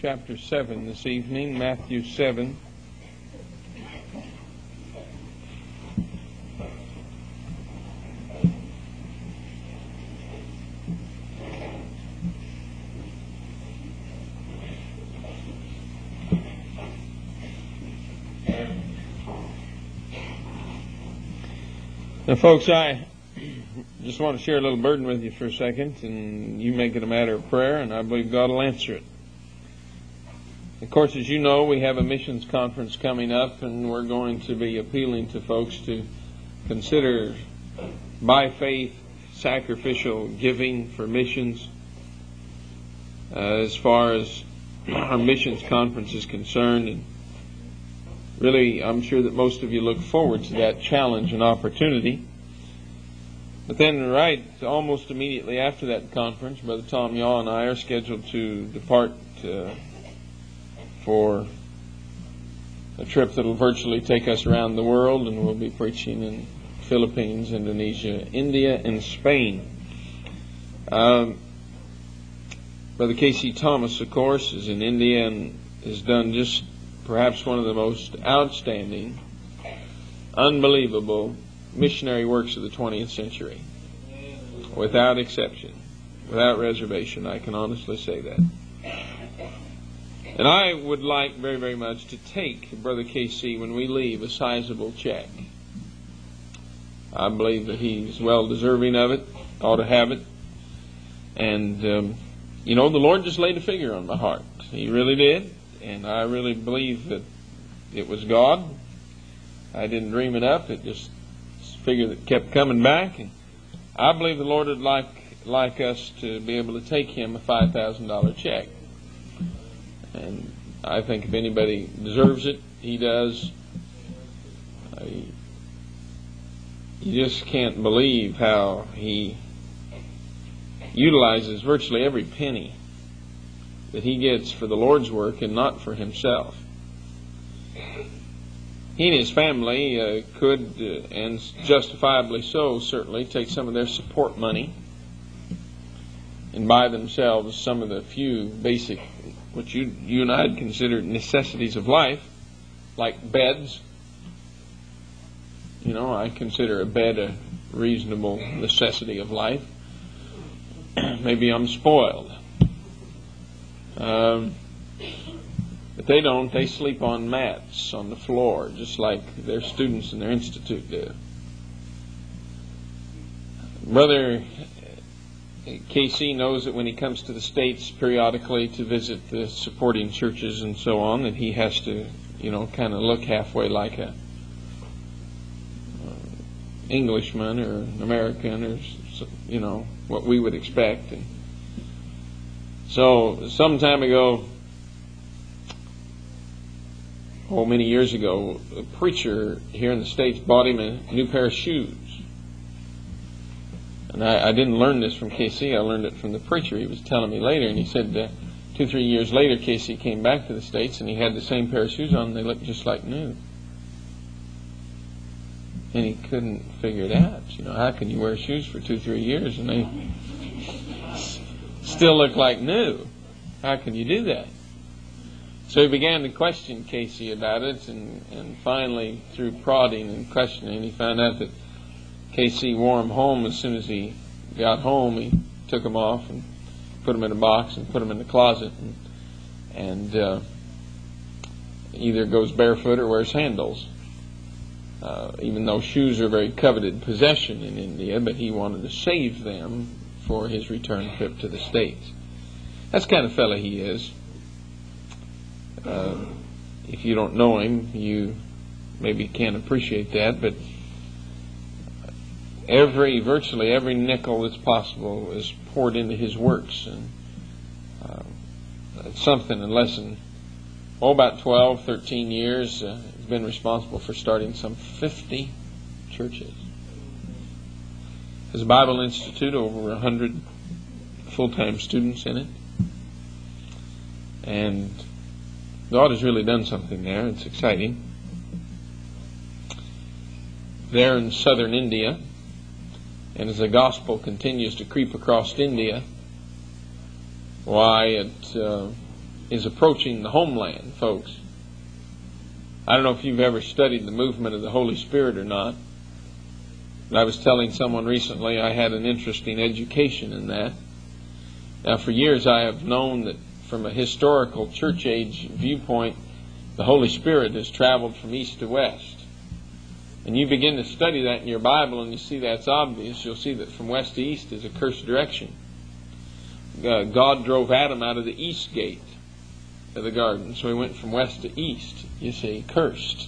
chapter 7 this evening, Matthew 7. Now, folks, I just want to share a little burden with you for a second, and you make it a matter of prayer, and I believe God will answer it. Of course, as you know, we have a missions conference coming up, and we're going to be appealing to folks to consider, by faith, sacrificial giving for missions. As far as our missions conference is concerned, and really, I'm sure that most of you look forward to that challenge and opportunity. But then, right almost immediately after that conference, Brother Tom Yaw and I are scheduled to depart for a trip that will virtually take us around the world, and we'll be preaching in Philippines, Indonesia, India, and Spain. Brother K.C. Thomas, of course, is in India and has done just perhaps one of the most outstanding, unbelievable missionary works of the 20th century. Without exception, without reservation, I can honestly say that. And I would like very, very much to take Brother K.C. when we leave a sizable check. I believe that he's well deserving of it, ought to have it. And, the Lord just laid a figure on my heart. He really did. And I really believe that it was God. I didn't dream it up. It just a figure that kept coming back. And I believe the Lord would like us to be able to take him a $5,000 check. And I think if anybody deserves it, he does. You just can't believe how he utilizes virtually every penny that he gets for the Lord's work and not for himself. He and his family could, and justifiably so, certainly, take some of their support money and buy themselves some of the few basic, what you and I would consider necessities of life, like beds. I consider a bed a reasonable necessity of life. Maybe I'm spoiled. But they don't. They sleep on mats on the floor, just like their students in their institute do. Brother KC knows that when he comes to the States periodically to visit the supporting churches and so on, that he has to, kind of look halfway like a Englishman or an American or, what we would expect. And so, some time ago, many years ago, a preacher here in the States bought him a new pair of shoes. And I didn't learn this from KC, I learned it from the preacher. He was telling me later, and he said 2-3 years later, KC came back to the States, and he had the same pair of shoes on, and they looked just like new. And he couldn't figure it out. How can you wear shoes for 2-3 years, and they still look like new? How can you do that? So he began to question Casey about it, and finally, through prodding and questioning, he found out that Casey wore them home. As soon as he got home, he took them off and put them in a box and put them in the closet, and either goes barefoot or wears sandals. Even though shoes are a very coveted possession in India, but he wanted to save them for his return trip to the States. That's the kind of fella he is. If you don't know him, you maybe can't appreciate that, but virtually every nickel that's possible is poured into his works. And it's something in less than about 12, 13 years, he's been responsible for starting some 50 churches. There's a Bible Institute, over 100 full-time students in it. And God has really done something there. It's exciting. There in southern India, and as the gospel continues to creep across India, why it is approaching the homeland, folks. I don't know if you've ever studied the movement of the Holy Spirit or not. But I was telling someone recently I had an interesting education in that. Now, for years I have known that from a historical church age viewpoint, the Holy Spirit has traveled from east to west. And you begin to study that in your Bible and you see that's obvious. You'll see that from west to east is a cursed direction. God drove Adam out of the east gate of the garden. So he went from west to east, you see, cursed.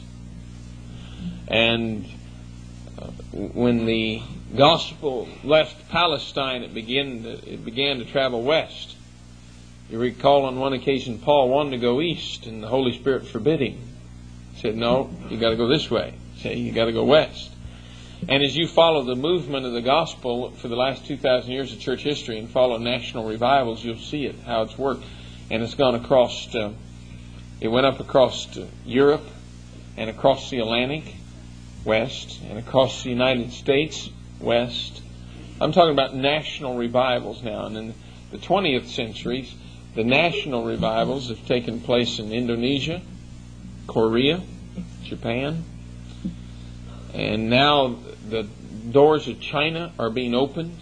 And when the gospel left Palestine, it began to travel west. You recall on one occasion Paul wanted to go east and the Holy Spirit forbid him. He said, no, you got to go this way. See, you got to go west. And as you follow the movement of the gospel for the last 2,000 years of church history and follow national revivals, you'll see it, how it's worked. And it's gone across, it went up across Europe and across the Atlantic, west, and across the United States, west. I'm talking about national revivals now. And in the 20th century, the national revivals have taken place in Indonesia, Korea, Japan, and now the doors of China are being opened.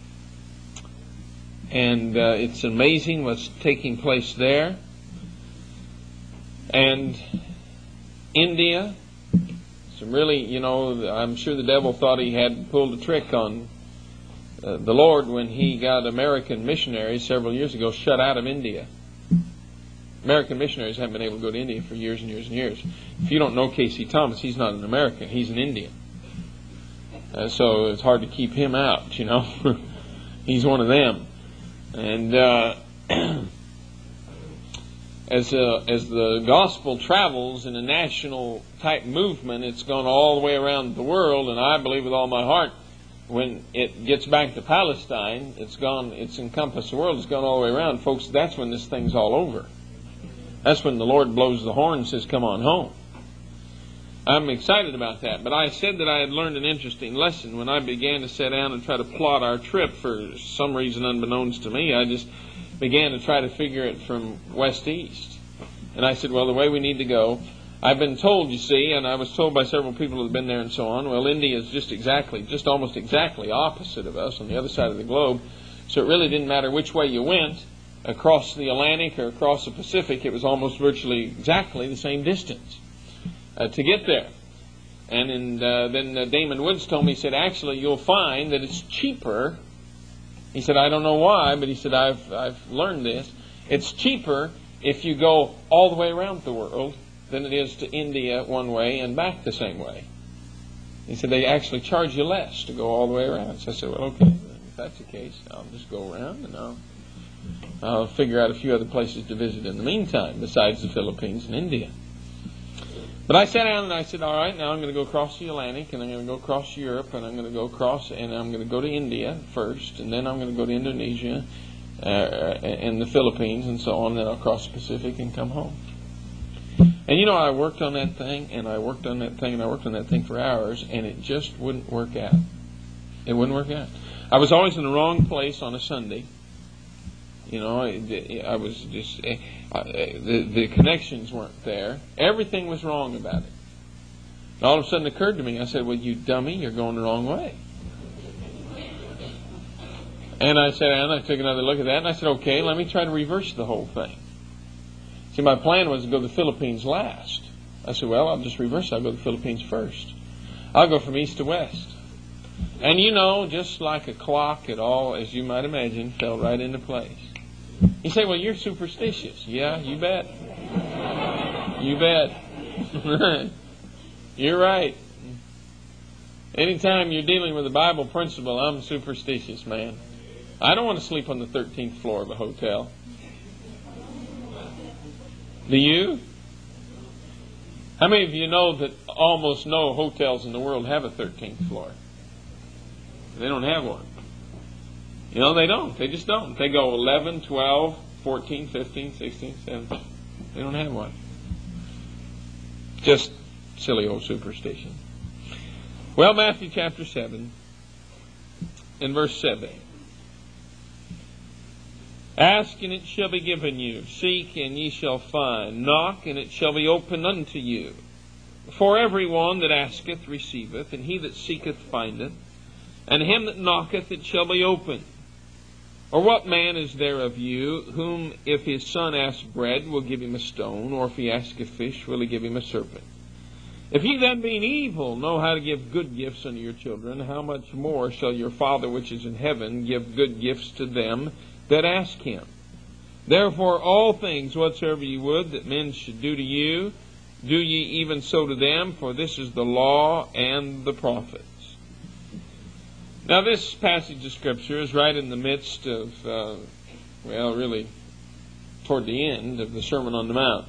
And it's amazing what's taking place there. And India, some really, I'm sure the devil thought he had pulled a trick on the Lord when he got American missionaries several years ago shut out of India. American missionaries haven't been able to go to India for years and years and years. If you don't know K.C. Thomas, he's not an American, he's an Indian. So it's hard to keep him out, He's one of them. And as the gospel travels in a national type movement, it's gone all the way around the world, and I believe with all my heart, when it gets back to Palestine, it's encompassed the world, it's gone all the way around. Folks, that's when this thing's all over. That's when the Lord blows the horn and says, come on home. I'm excited about that. But I said that I had learned an interesting lesson when I began to sit down and try to plot our trip. For some reason unbeknownst to me, I just began to try to figure it from west to east. And I said, well, the way we need to go, I've been told, you see, and I was told by several people who have been there and so on, well, India is just almost exactly opposite of us on the other side of the globe. So it really didn't matter which way you went, across the Atlantic or across the Pacific, it was almost virtually exactly the same distance to get there. And then Damon Woods told me, he said, actually, you'll find that it's cheaper. He said, I don't know why, but he said, I've learned this. It's cheaper if you go all the way around the world than it is to India one way and back the same way. He said, they actually charge you less to go all the way around. So I said, well, okay, if that's the case, I'll just go around and I'll figure out a few other places to visit in the meantime, besides the Philippines and India. But I sat down and I said, all right, now I'm going to go across the Atlantic, and I'm going to go across Europe, and I'm going to go across, and I'm going to go to India first, and then I'm going to go to Indonesia and the Philippines and so on, and then I'll cross the Pacific and come home. And I worked on that thing, and I worked on that thing, and I worked on that thing for hours, and it just wouldn't work out. It wouldn't work out. I was always in the wrong place on a Sunday. I was just, the connections weren't there. Everything was wrong about it. And all of a sudden it occurred to me, I said, well, you dummy, you're going the wrong way. And I sat down and I took another look at that, and I said, okay, let me try to reverse the whole thing. See, my plan was to go to the Philippines last. I said, well, I'll just reverse it. I'll go to the Philippines first. I'll go from east to west. And just like a clock, it all, as you might imagine, fell right into place. You say, well, you're superstitious. Yeah, you bet. You bet. You're right. Anytime you're dealing with a Bible principle, I'm superstitious, man. I don't want to sleep on the 13th floor of a hotel. Do you? How many of you know that almost no hotels in the world have a 13th floor? They don't have one. They don't. They just don't. They go 11, 12, 14, 15, 16, 17. They don't have one. Just silly old superstition. Well, Matthew chapter 7 and verse 7. Ask, and it shall be given you. Seek, and ye shall find. Knock, and it shall be opened unto you. For every one that asketh receiveth, and he that seeketh findeth, and him that knocketh it shall be opened. Or what man is there of you, whom if his son ask bread, will give him a stone, or if he ask a fish, will he give him a serpent? If ye then, being evil, know how to give good gifts unto your children, how much more shall your Father which is in heaven give good gifts to them that ask him? Therefore all things whatsoever ye would that men should do to you, do ye even so to them, for this is the law and the prophets. Now this passage of Scripture is right in the midst of, really toward the end of the Sermon on the Mount.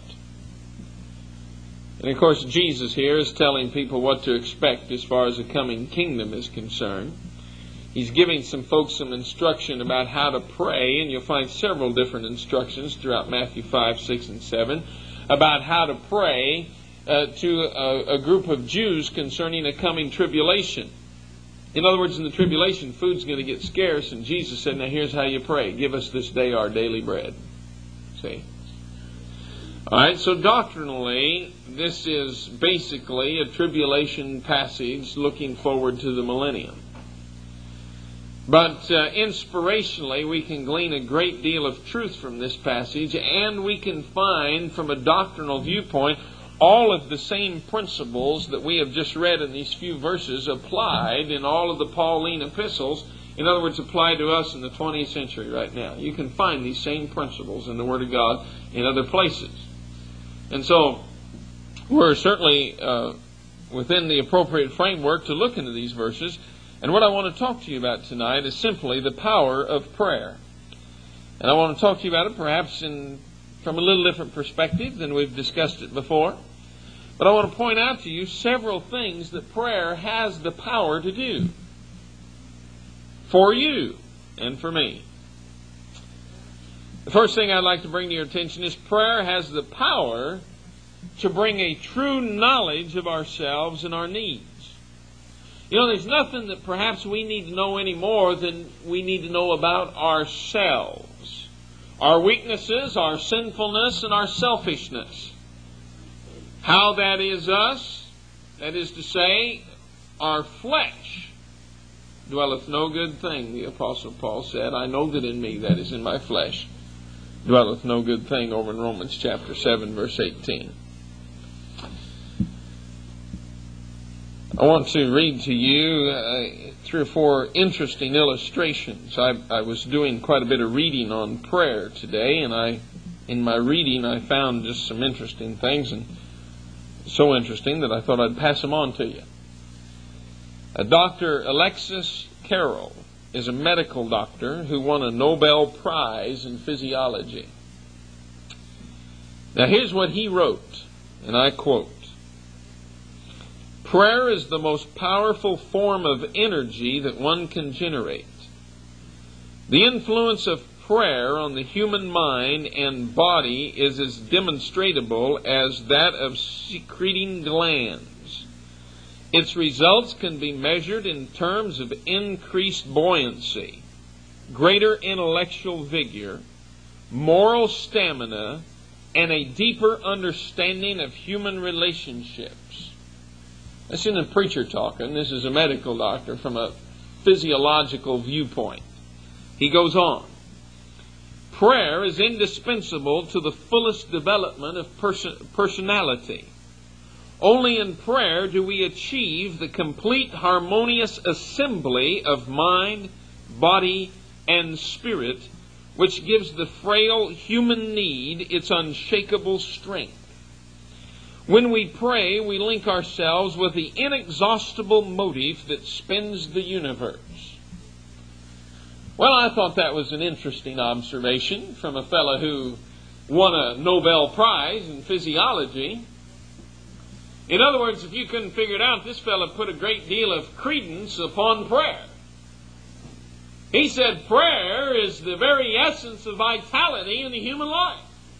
And of course Jesus here is telling people what to expect as far as the coming kingdom is concerned. He's giving some folks some instruction about how to pray, and you'll find several different instructions throughout Matthew 5, 6, and 7 about how to pray to a group of Jews concerning a coming tribulation. In other words, in the tribulation, food's going to get scarce, and Jesus said, now here's how you pray. Give us this day our daily bread. See? All right, so doctrinally, this is basically a tribulation passage looking forward to the millennium. But inspirationally, we can glean a great deal of truth from this passage, and we can find, from a doctrinal viewpoint, all of the same principles that we have just read in these few verses applied in all of the Pauline epistles. In other words, applied to us in the 20th century right now. You can find these same principles in the Word of God in other places. And so, we're certainly within the appropriate framework to look into these verses. And what I want to talk to you about tonight is simply the power of prayer. And I want to talk to you about it perhaps from a little different perspective than we've discussed it before. But I want to point out to you several things that prayer has the power to do for you and for me. The first thing I'd like to bring to your attention is prayer has the power to bring a true knowledge of ourselves and our needs. You know, there's nothing that perhaps we need to know any more than we need to know about ourselves. Our weaknesses, our sinfulness, and our selfishness. How that is us, that is to say, our flesh, dwelleth no good thing, the Apostle Paul said. I know that in me, that is in my flesh, dwelleth no good thing, over in Romans chapter 7, verse 18. I want to read to you 3 or 4 interesting illustrations. I was doing quite a bit of reading on prayer today, and in my reading I found just some interesting things, and so interesting that I thought I'd pass them on to you. Dr. Alexis Carrel is a medical doctor who won a Nobel Prize in physiology. Now here's what he wrote, and I quote, "Prayer is the most powerful form of energy that one can generate. The influence of prayer on the human mind and body is as demonstrable as that of secreting glands. Its results can be measured in terms of increased buoyancy, greater intellectual vigor, moral stamina, and a deeper understanding of human relationships." This isn't a preacher talking. This is a medical doctor from a physiological viewpoint. He goes on. Prayer is indispensable to the fullest development of personality. Only in prayer do we achieve the complete harmonious assembly of mind, body, and spirit, which gives the frail human need its unshakable strength. When we pray, we link ourselves with the inexhaustible motive that spins the universe. Well, I thought that was an interesting observation from a fellow who won a Nobel Prize in physiology. In other words, if you couldn't figure it out, this fellow put a great deal of credence upon prayer. He said prayer is the very essence of vitality in the human life.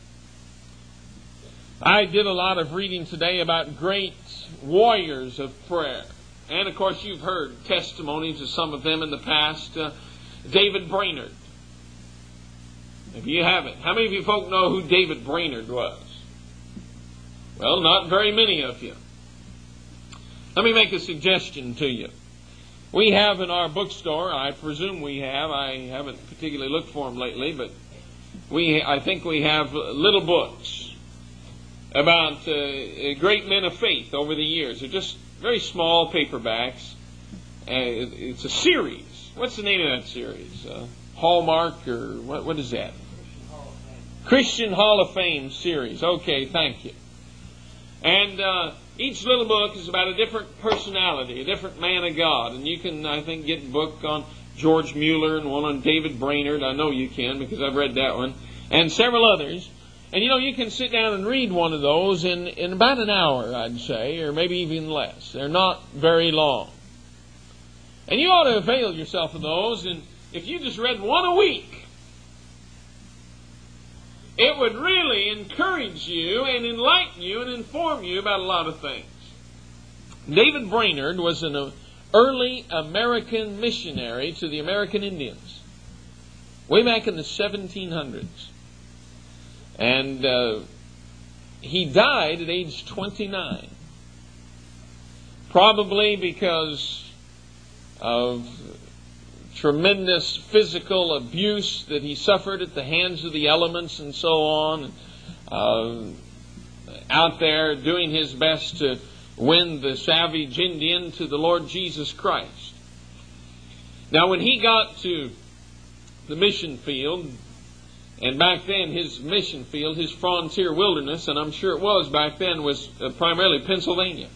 I did a lot of reading today about great warriors of prayer. And of course you've heard testimonies of some of them in the past. David Brainerd. If you haven't, how many of you folk know who David Brainerd was? Well, not very many of you. Let me make a suggestion to you. We have in our bookstore, I presume we have, I haven't particularly looked for them lately, but I think we have little books about great men of faith over the years. They're just very small paperbacks. It's a series. What's the name of that series? Hallmark, or what is that? Christian Hall of Fame series. Okay, thank you. And each little book is about a different personality, a different man of God. And you can, I think, get a book on George Mueller and one on David Brainerd. I know you can because I've read that one. And several others. And you can sit down and read one of those in about an hour, I'd say, or maybe even less. They're not very long. And you ought to avail yourself of those. And if you just read one a week, it would really encourage you and enlighten you and inform you about a lot of things. David Brainerd was an early American missionary to the American Indians, way back in the 1700s. And he died at age 29, probably because of tremendous physical abuse that he suffered at the hands of the elements and so on, out there doing his best to win the savage Indian to the Lord Jesus Christ. Now, when he got to the mission field, and back then his mission field, his frontier wilderness, and I'm sure it was back then, was primarily Pennsylvania.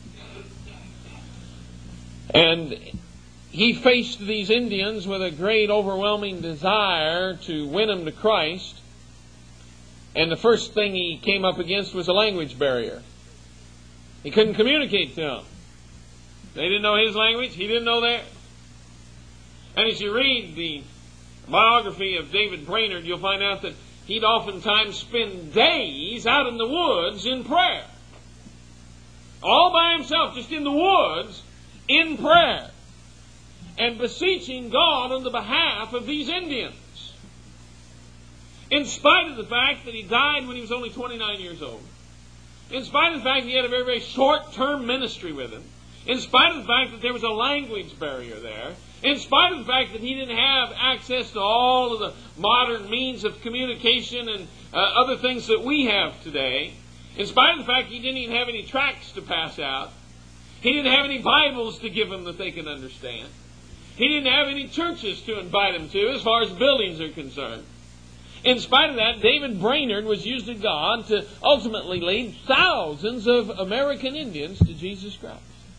And he faced these Indians with a great, overwhelming desire to win them to Christ. And the first thing he came up against was a language barrier. He couldn't communicate to them. They didn't know his language, he didn't know theirs. And as you read the biography of David Brainerd, you'll find out that he'd oftentimes spend days out in the woods in prayer. All by himself, just in the woods, in prayer. And beseeching God on the behalf of these Indians. In spite of the fact that he died when he was only 29 years old. In spite of the fact that he had a very, very short-term ministry with him. In spite of the fact that there was a language barrier there. In spite of the fact that he didn't have access to all of the modern means of communication and other things that we have today. In spite of the fact he didn't even have any tracts to pass out. He didn't have any Bibles to give them that they could understand. He didn't have any churches to invite them to as far as buildings are concerned. In spite of that, David Brainerd was used of God to ultimately lead thousands of American Indians to Jesus Christ.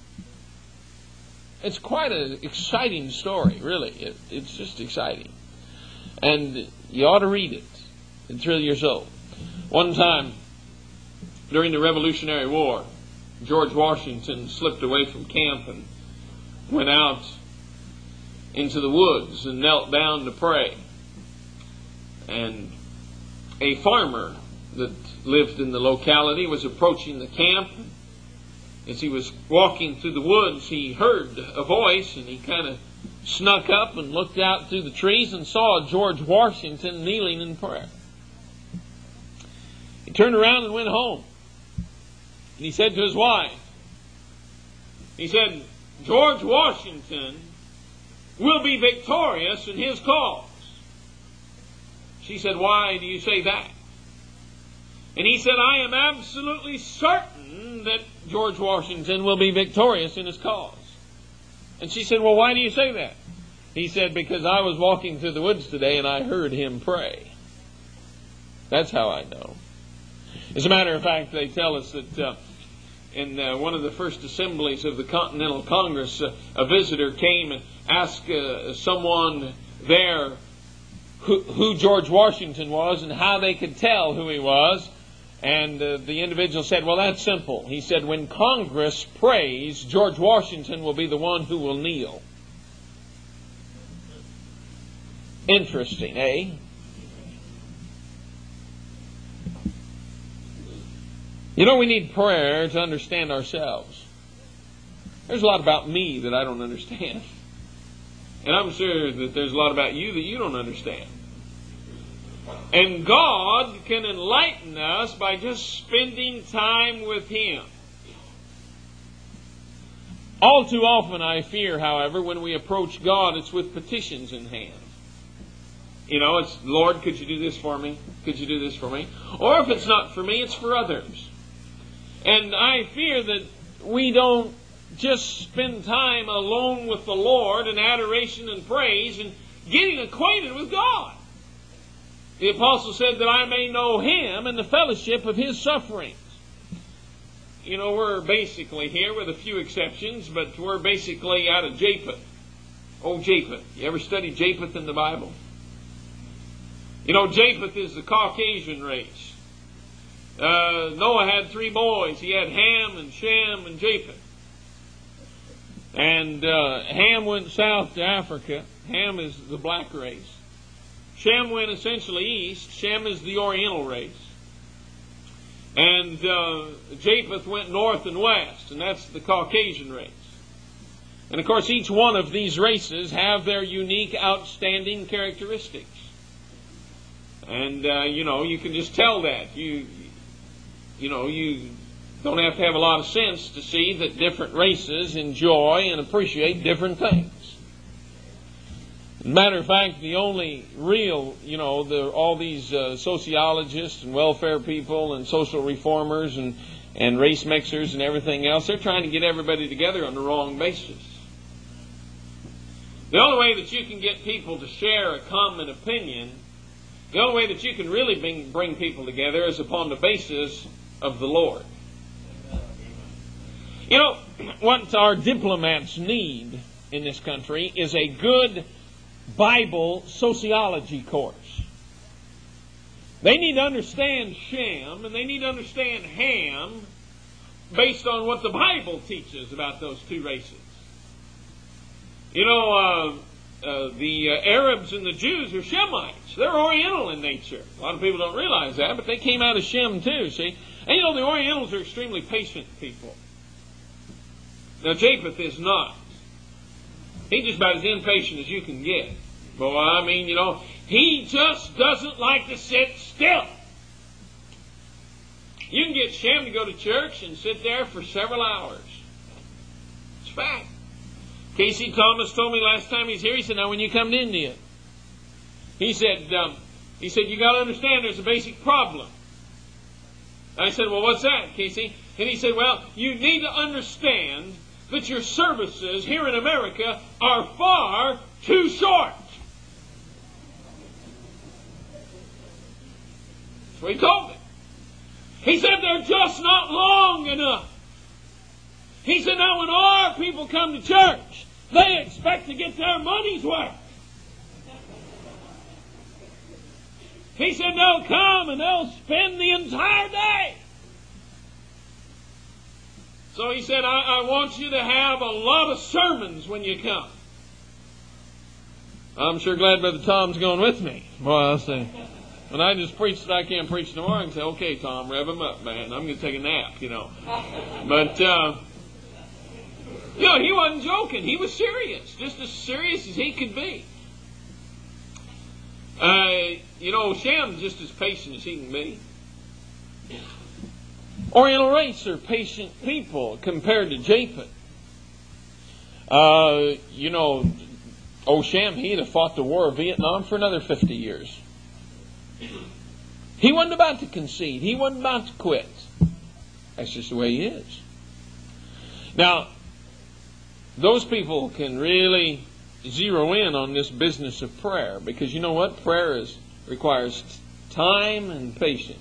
It's quite an exciting story, really. It's just exciting. And you ought to read it and thrill your soul. One time, during the Revolutionary War, George Washington slipped away from camp and went out into the woods and knelt down to pray. And a farmer that lived in the locality was approaching the camp. As he was walking through the woods, he heard a voice, and he kind of snuck up and looked out through the trees and saw George Washington kneeling in prayer. He turned around and went home. And he said to his wife, he said, George Washington will be victorious in his cause. She said, why do you say that? And he said, I am absolutely certain that George Washington will be victorious in his cause. And she said, well, why do you say that? He said, because I was walking through the woods today and I heard him pray. That's how I know. As a matter of fact, they tell us that in one of the first assemblies of the Continental Congress, a visitor came and asked someone there who George Washington was and how they could tell who he was. And the individual said, well, that's simple. He said, when Congress prays, George Washington will be the one who will kneel. Interesting, eh? You know, we need prayer to understand ourselves. There's a lot about me that I don't understand. And I'm sure that there's a lot about you that you don't understand. And God can enlighten us by just spending time with Him. All too often, I fear, however, when we approach God, it's with petitions in hand. You know, it's, Lord, could you do this for me? Could you do this for me? Or if it's not for me, it's for others. And I fear that we don't just spend time alone with the Lord in adoration and praise and getting acquainted with God. The apostle said that I may know Him and the fellowship of His sufferings. You know, we're basically here, with a few exceptions, but we're basically out of Japheth. Oh, Japheth. You ever study Japheth in the Bible? You know, Japheth is the Caucasian race. Noah had 3 boys. He had Ham and Shem and Japheth. And Ham went south to Africa. Ham is the black race. Shem went essentially east. Shem is the Oriental race. And Japheth went north and west, and that's the Caucasian race. And of course, each one of these races have their unique, outstanding characteristics. And, you know, you can just tell that. You don't have to have a lot of sense to see that different races enjoy and appreciate different things. Matter of fact, the only real, all these sociologists and welfare people and social reformers and race mixers and everything else, they're trying to get everybody together on the wrong basis. The only way that you can get people to share a common opinion, the only way that you can really bring people together is upon the basis of the Lord. You know, what our diplomats need in this country is a good Bible sociology course. They need to understand Shem and they need to understand Ham based on what the Bible teaches about those two races. You know, the Arabs and the Jews are Shemites. They're Oriental in nature. A lot of people don't realize that, but they came out of Shem too, see? And you know, the Orientals are extremely patient people. Now, Japheth is not. He's just about as impatient as you can get. Boy, I mean, he just doesn't like to sit still. You can get Shem to go to church and sit there for several hours. It's fact. Casey Thomas told me last time he's here, he said, now when you come to India, he said, you got to understand there's a basic problem. I said, well, what's that, Casey? And he said, well, you need to understand that your services here in America are far too short. That's what he told me. He said they're just not long enough. He said now when our people come to church, they expect to get their money's worth. He said they'll come and they'll spend the entire day. So he said, I want you to have a lot of sermons when you come. I'm sure glad Brother Tom's going with me. Boy, I'll say, when I just preach that I can't preach tomorrow, I can say, okay, Tom, rev him up, man. I'm going to take a nap, But, he wasn't joking. He was serious. Just as serious as he could be. Shem's just as patient as he can be. Oriental race are patient people compared to Japheth. Shem, he'd have fought the war of Vietnam for another 50 years. He wasn't about to concede. He wasn't about to quit. That's just the way he is. Now, those people can really zero in on this business of prayer, because you know what? Prayer requires time and patience.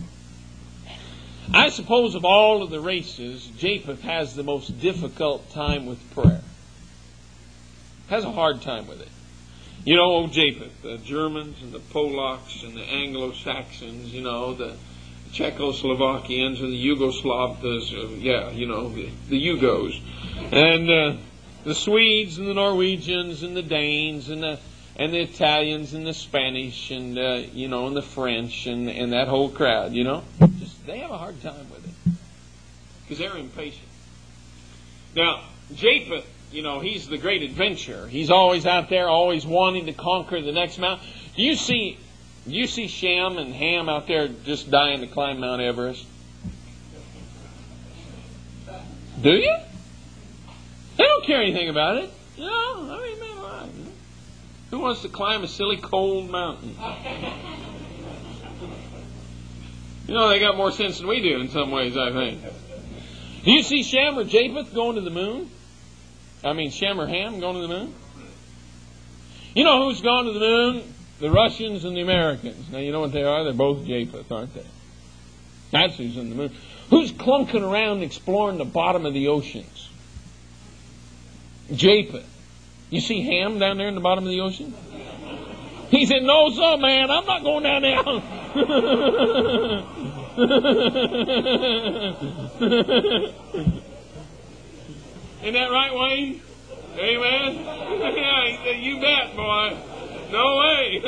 I suppose of all of the races, Japheth has the most difficult time with prayer. Has a hard time with it. Old Japheth, the Germans and the Polacks and the Anglo-Saxons, the Czechoslovakians and the Yugoslavs, the Yugos. And the Swedes and the Norwegians and the Danes and the Italians and the Spanish and, and the French and that whole crowd, they have a hard time with it because they're impatient. Now, Japheth, he's the great adventurer. He's always out there, always wanting to conquer the next mountain. Do you see You see Shem and Ham out there just dying to climb Mount Everest? Do you? They don't care anything about it. No, I mean, man, right. Who wants to climb a silly cold mountain? You know, they got more sense than we do in some ways, I think. Do you see Shem or Japheth going to the moon? I mean, Shem or Ham going to the moon? You know who's gone to the moon? The Russians and the Americans. Now, you know what they are? They're both Japheth, aren't they? That's who's in the moon. Who's clunking around exploring the bottom of the oceans? Japheth. You see Ham down there in the bottom of the ocean? He said, no, sir, man, I'm not going down there. Isn't that right, Wayne? Amen? Yeah, you bet, boy. No way.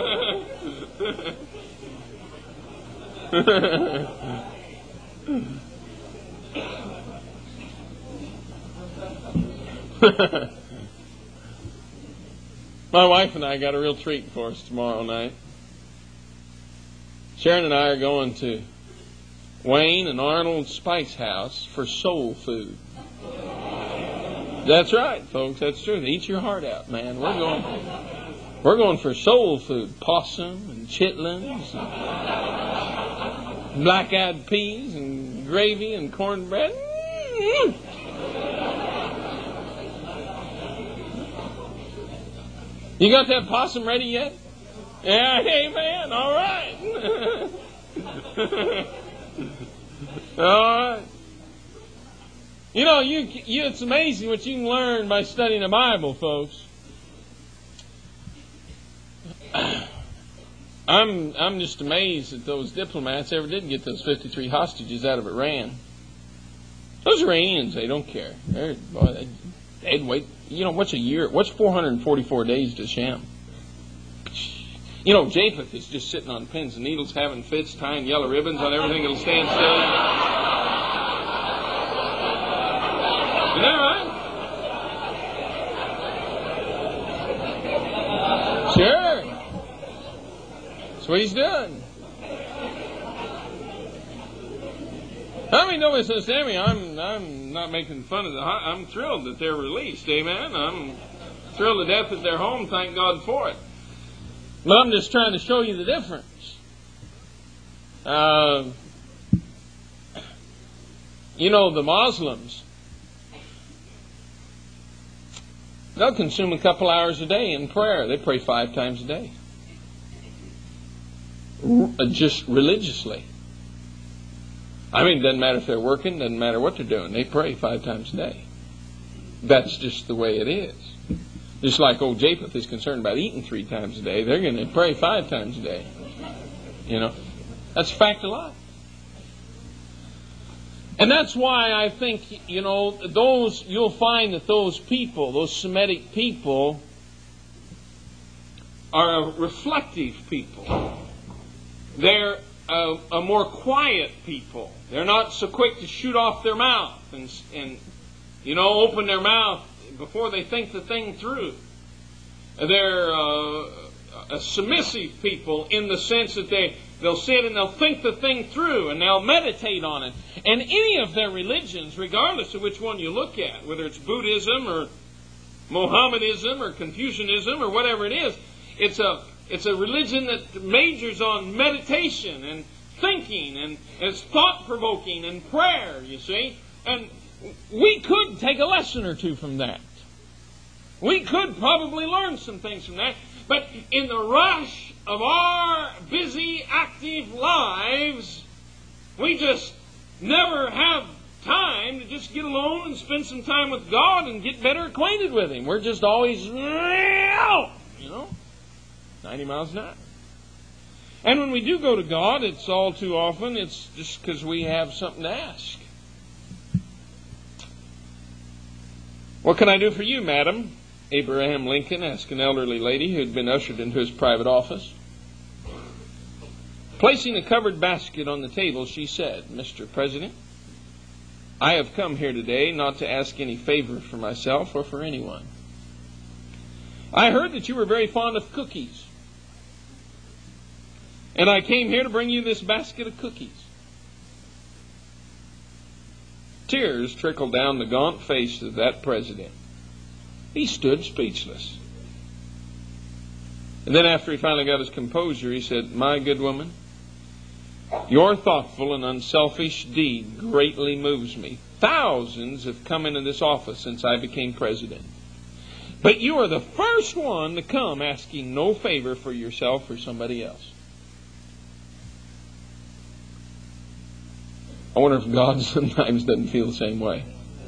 My wife and I got a real treat for us tomorrow night. Sharon and I are going to Wayne and Arnold Spike's house for soul food. That's right, folks. That's true. Eat your heart out, man. We're going for soul food. Possum and chitlins, and black-eyed peas and gravy and cornbread. You got that possum ready yet? Yeah, amen. All right. All right. You know, it's amazing what you can learn by studying the Bible, folks. I'm just amazed that those diplomats ever did get those 53 hostages out of Iran. Those Iranians, they don't care. They'd wait. You know, what's a year? What's 444 days to Shem? You know, Japheth is just sitting on pins and needles, having fits, tying yellow ribbons on everything that'll stand still. Isn't that right? Sure. That's what he's doing. I mean, nobody says to me, I'm not making fun of I'm thrilled that they're released, amen. I'm thrilled to death that they're home, thank God for it. But I'm just trying to show you the difference. You know, the Muslims, they'll consume a couple hours a day in prayer. They pray 5 times a day. Just religiously. I mean, it doesn't matter if they're working, doesn't matter what they're doing. They pray 5 times a day. That's just the way it is. Just like old Japheth is concerned about eating 3 times a day, they're going to pray 5 times a day. You know, that's a fact of life. And that's why I think, you know, you'll find that those people, those Semitic people, are a reflective people. They're a more quiet people. They're not so quick to shoot off their mouth and you know, open their mouth before they think the thing through. They're a submissive people in the sense that they'll sit and they'll think the thing through and they'll meditate on it. And any of their religions, regardless of which one you look at, whether it's Buddhism or Mohammedanism or Confucianism or whatever it is, it's a religion that majors on meditation and thinking, and it's thought-provoking and prayer, you see. And we could take a lesson or two from that. We could probably learn some things from that. But in the rush of our busy, active lives, we just never have time to just get alone and spend some time with God and get better acquainted with Him. We're just always, you know, 90 miles an hour. And when we do go to God, it's all too often, it's just because we have something to ask. What can I do for you, madam? Abraham Lincoln asked an elderly lady who had been ushered into his private office. Placing a covered basket on the table, she said, Mr. President, I have come here today not to ask any favor for myself or for anyone. I heard that you were very fond of cookies. And I came here to bring you this basket of cookies. Tears trickled down the gaunt face of that president. He stood speechless. And then after he finally got his composure, he said, "My good woman, your thoughtful and unselfish deed greatly moves me. Thousands have come into this office since I became president. But you are the first one to come asking no favor for yourself or somebody else." I wonder if God sometimes doesn't feel the same way.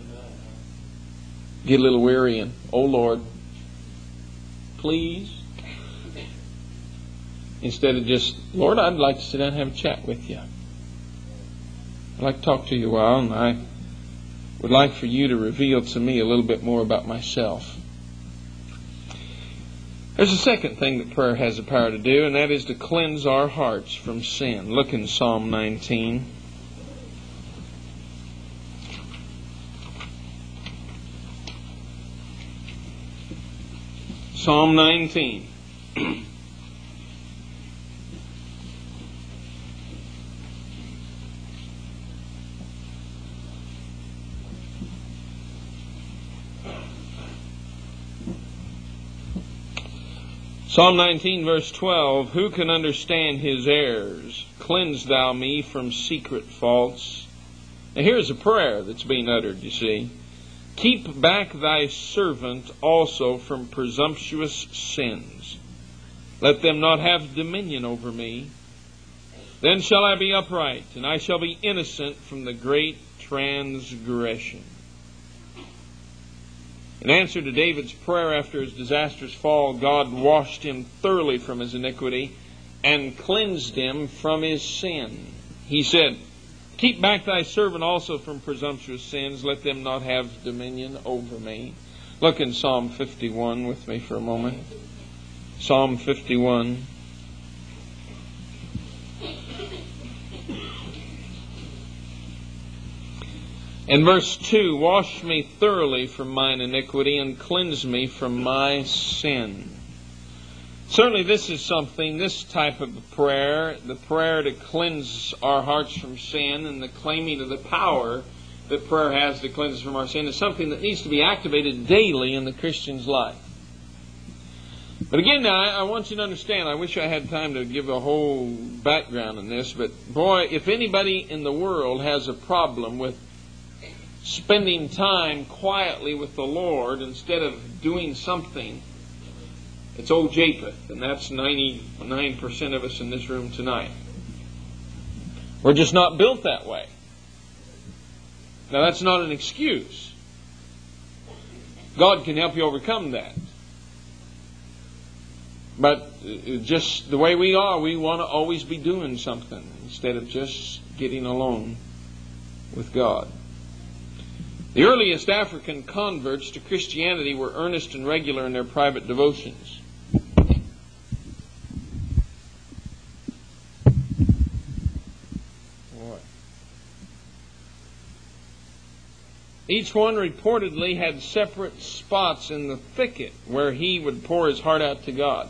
Get a little weary and, "Oh Lord, please." Instead of just, "Lord, I'd like to sit down and have a chat with you. I'd like to talk to you a while, and I would like for you to reveal to me a little bit more about myself." There's a second thing that prayer has the power to do, and that is to cleanse our hearts from sin. Look in Psalm 19. Psalm 19. Psalm 19, verse 12, "Who can understand his errors? Cleanse thou me from secret faults." Now here's a prayer that's being uttered, you see. "Keep back thy servant also from presumptuous sins. Let them not have dominion over me. Then shall I be upright, and I shall be innocent from the great transgression." In answer to David's prayer after his disastrous fall, God washed him thoroughly from his iniquity and cleansed him from his sin. He said, "Keep back thy servant also from presumptuous sins. Let them not have dominion over me." Look in Psalm 51 with me for a moment. Psalm 51. In verse 2, "Wash me thoroughly from mine iniquity and cleanse me from my sin." Certainly this is something, this type of prayer, the prayer to cleanse our hearts from sin and the claiming of the power that prayer has to cleanse us from our sin, is something that needs to be activated daily in the Christian's life. But again, now, I want you to understand, I wish I had time to give a whole background on this, but boy, if anybody in the world has a problem with spending time quietly with the Lord instead of doing something, it's old Japheth, and that's 99% of us in this room tonight. We're just not built that way. Now that's not an excuse. God can help you overcome that. But just the way we are, we want to always be doing something instead of just getting alone with God. The earliest African converts to Christianity were earnest and regular in their private devotions. Each one reportedly had separate spots in the thicket where he would pour his heart out to God.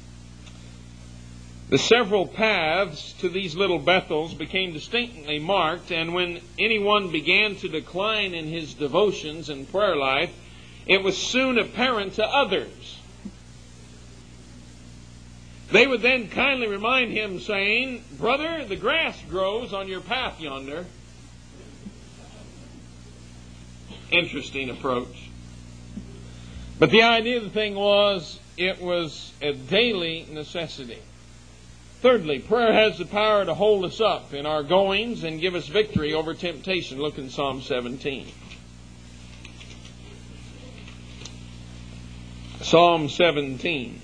The several paths to these little Bethels became distinctly marked, and when anyone began to decline in his devotions and prayer life, it was soon apparent to others. They would then kindly remind him, saying, "Brother, the grass grows on your path yonder." Interesting approach. But the idea of the thing was, it was a daily necessity. Thirdly, prayer has the power to hold us up in our goings and give us victory over temptation. Look in Psalm 17. Psalm 17.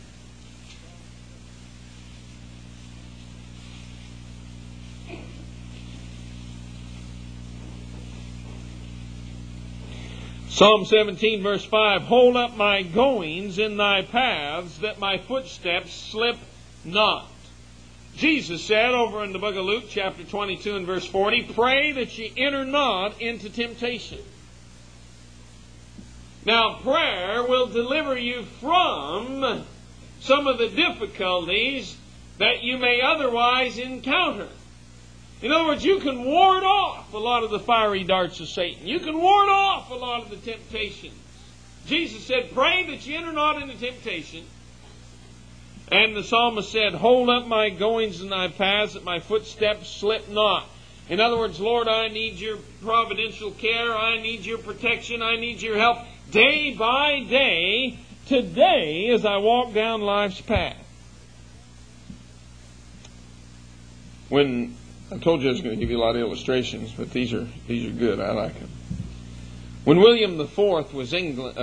Psalm 17 verse 5, "Hold up my goings in thy paths, that my footsteps slip not." Jesus said over in the book of Luke, chapter 22 and verse 40, "Pray that ye enter not into temptation." Now, prayer will deliver you from some of the difficulties that you may otherwise encounter. In other words, you can ward off a lot of the fiery darts of Satan. You can ward off a lot of the temptations. Jesus said, pray that you enter not into temptation. And the psalmist said, hold up my goings and thy paths, that my footsteps slip not. In other words, Lord, I need your providential care. I need your protection. I need your help day by day, today, as I walk down life's path. When I told you I was going to give you a lot of illustrations, but these are good. I like them. When William IV of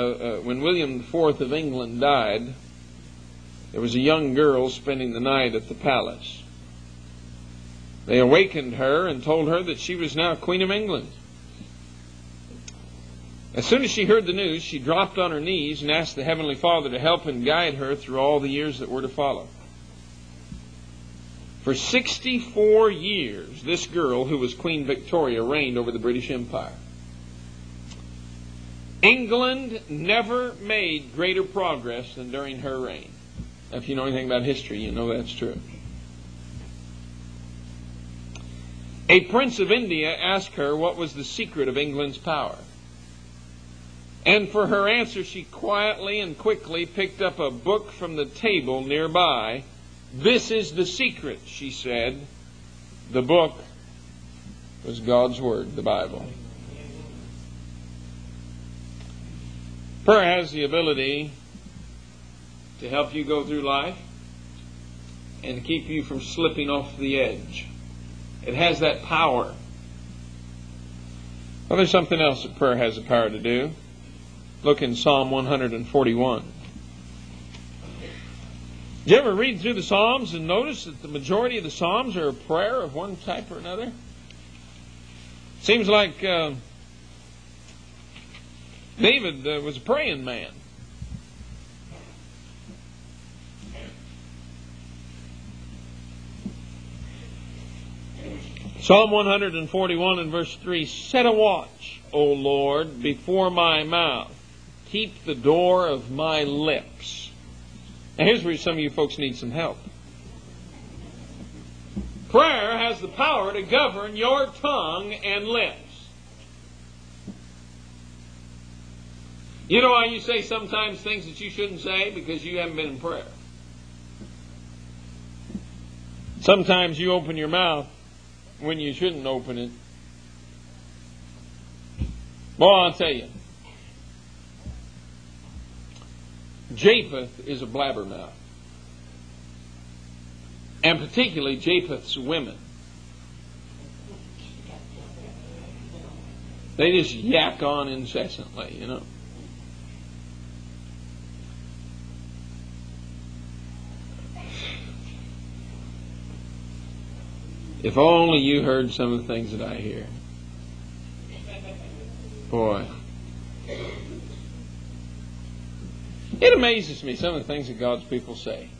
England died, there was a young girl spending the night at the palace. They awakened her and told her that she was now Queen of England. As soon as she heard the news, she dropped on her knees and asked the Heavenly Father to help and guide her through all the years that were to follow. For 64 years, this girl, who was Queen Victoria, reigned over the British Empire. England never made greater progress than during her reign. If you know anything about history, you know that's true. A prince of India asked her what was the secret of England's power. And for her answer, she quietly and quickly picked up a book from the table nearby. This is the secret, she said. The book was God's Word, the Bible. Prayer has the ability to help you go through life and to keep you from slipping off the edge. It has that power. Well, there's something else that prayer has the power to do. Look in Psalm 141. Did you ever read through the Psalms and notice that the majority of the Psalms are a prayer of one type or another? Seems like David was a praying man. Psalm 141 and verse 3, set a watch, O Lord, before my mouth. Keep the door of my lips. Now here's where some of you folks need some help. Prayer has the power to govern your tongue and lips. You know why you say sometimes things that you shouldn't say? Because you haven't been in prayer. Sometimes you open your mouth when you shouldn't open it. Well, I'll tell you. Japheth is a blabbermouth. And particularly Japheth's women. They just yak on incessantly, you know. If only you heard some of the things that I hear. Boy. It amazes me, some of the things that God's people say.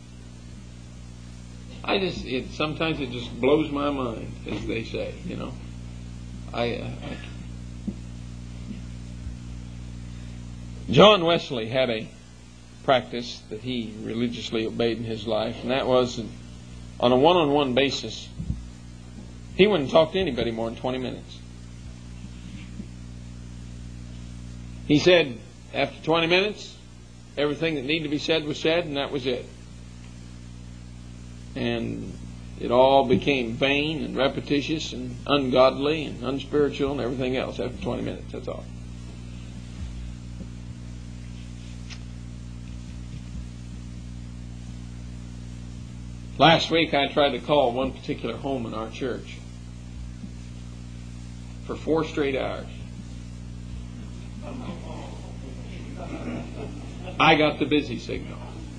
Sometimes it just blows my mind, as they say, you know. John Wesley had a practice that he religiously obeyed in his life, and that was that on a one-on-one basis, he wouldn't talk to anybody more than 20 minutes. He said, after 20 minutes, everything that needed to be said was said, and that was it. And it all became vain and repetitious and ungodly and unspiritual and everything else after 20 minutes, that's all. Last week I tried to call one particular home in our church for 4 straight hours. I got the busy signal.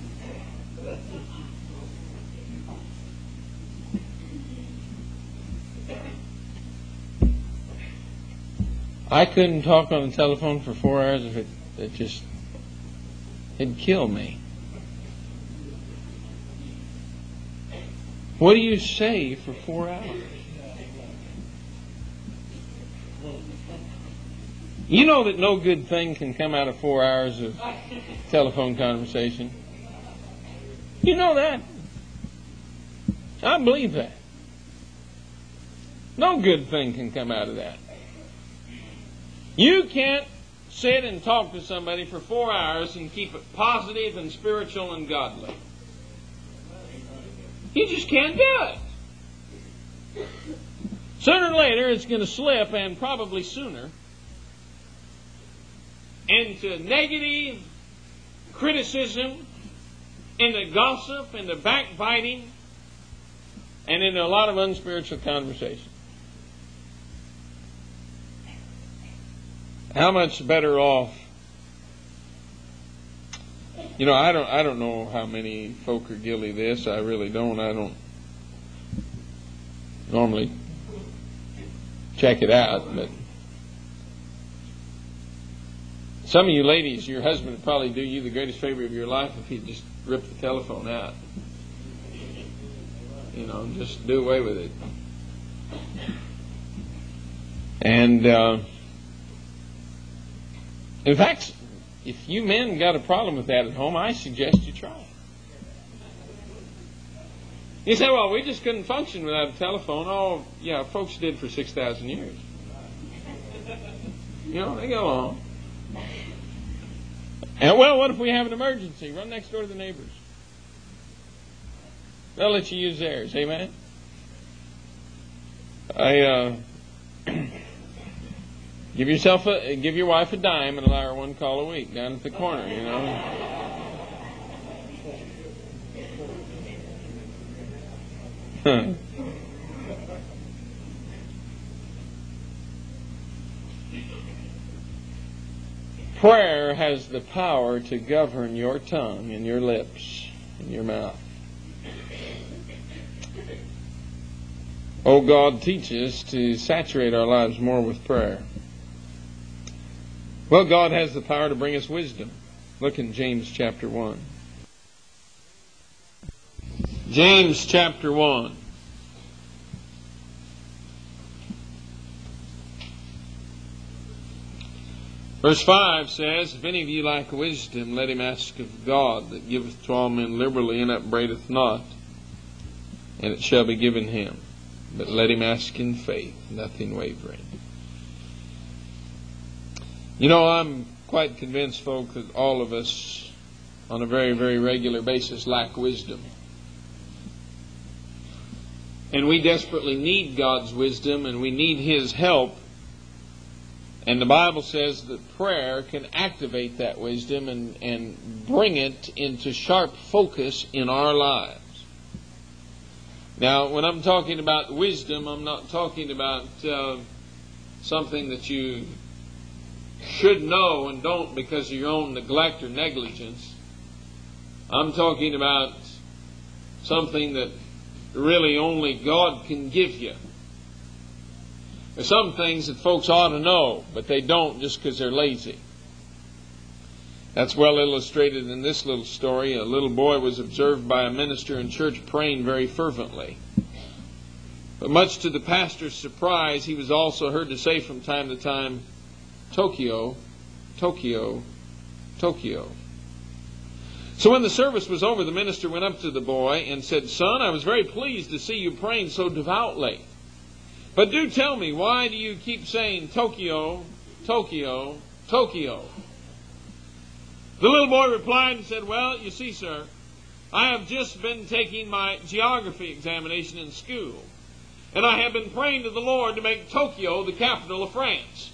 I couldn't talk on the telephone for 4 hours if it'd kill me. What do you say for 4 hours? You know that no good thing can come out of 4 hours of telephone conversation. You know that. I believe that. No good thing can come out of that. You can't sit and talk to somebody for 4 hours and keep it positive and spiritual and godly. You just can't do it. Sooner or later, it's going to slip, and probably sooner, into negative criticism, into gossip, into backbiting, and into a lot of unspiritual conversation. How much better off? You know, I don't know how many folk are guilty of this. I really don't. I don't normally check it out, but some of you ladies, your husband would probably do you the greatest favor of your life if he'd just rip the telephone out. You know, just do away with it. And in fact, if you men got a problem with that at home, I suggest you try it. You say, well, we just couldn't function without a telephone. Oh, yeah, folks did for 6,000 years. You know, they go along. And, well, what if we have an emergency? Run next door to the neighbors. They'll let you use theirs. Amen? Give your wife a dime and allow her one call a week down at the corner, you know. Prayer has the power to govern your tongue and your lips and your mouth. Oh, God, teach us to saturate our lives more with prayer. Well, God has the power to bring us wisdom. Look in James chapter 1. James chapter 1. Verse 5 says, if any of you lack wisdom, let him ask of God, that giveth to all men liberally and upbraideth not, and it shall be given him. But let him ask in faith, nothing wavering. You know, I'm quite convinced, folk, that all of us, on a very, very regular basis, lack wisdom. And we desperately need God's wisdom, and we need His help. And the Bible says that prayer can activate that wisdom and bring it into sharp focus in our lives. Now, when I'm talking about wisdom, I'm not talking about something that you should know and don't because of your own neglect or negligence. I'm talking about something that really only God can give you. There's some things that folks ought to know, but they don't just because they're lazy. That's well illustrated in this little story. A little boy was observed by a minister in church praying very fervently. But much to the pastor's surprise, he was also heard to say from time to time, Tokyo, Tokyo, Tokyo. So when the service was over, the minister went up to the boy and said, Son, I was very pleased to see you praying so devoutly. But do tell me, why do you keep saying Tokyo, Tokyo, Tokyo? The little boy replied and said, well, you see, sir, I have just been taking my geography examination in school, and I have been praying to the Lord to make Tokyo the capital of France.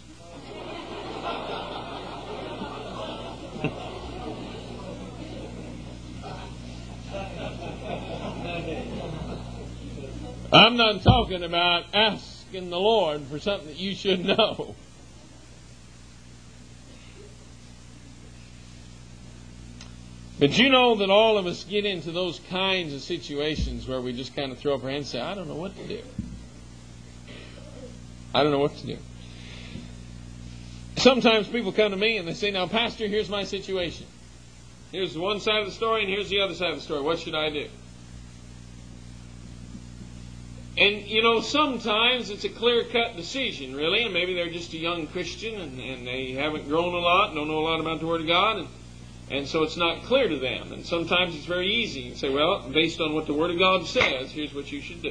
I'm not talking about asking the Lord for something that you should know. But you know that all of us get into those kinds of situations where we just kind of throw up our hands and say, I don't know what to do. I don't know what to do. Sometimes people come to me and they say, now, Pastor, here's my situation. Here's one side of the story and here's the other side of the story. What should I do? And, you know, sometimes it's a clear-cut decision, really, and maybe they're just a young Christian and they haven't grown a lot, don't know a lot about the Word of God, And so it's not clear to them. And sometimes it's very easy to say, well, based on what the Word of God says, here's what you should do.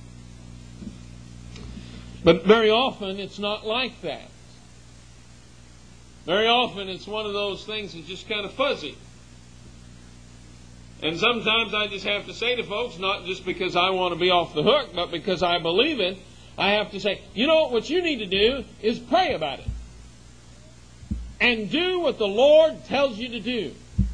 But very often it's not like that. Very often it's one of those things that's just kind of fuzzy. And sometimes I just have to say to folks, not just because I want to be off the hook, but because I believe it, I have to say, you know, what you need to do is pray about it. And do what the Lord tells you to do.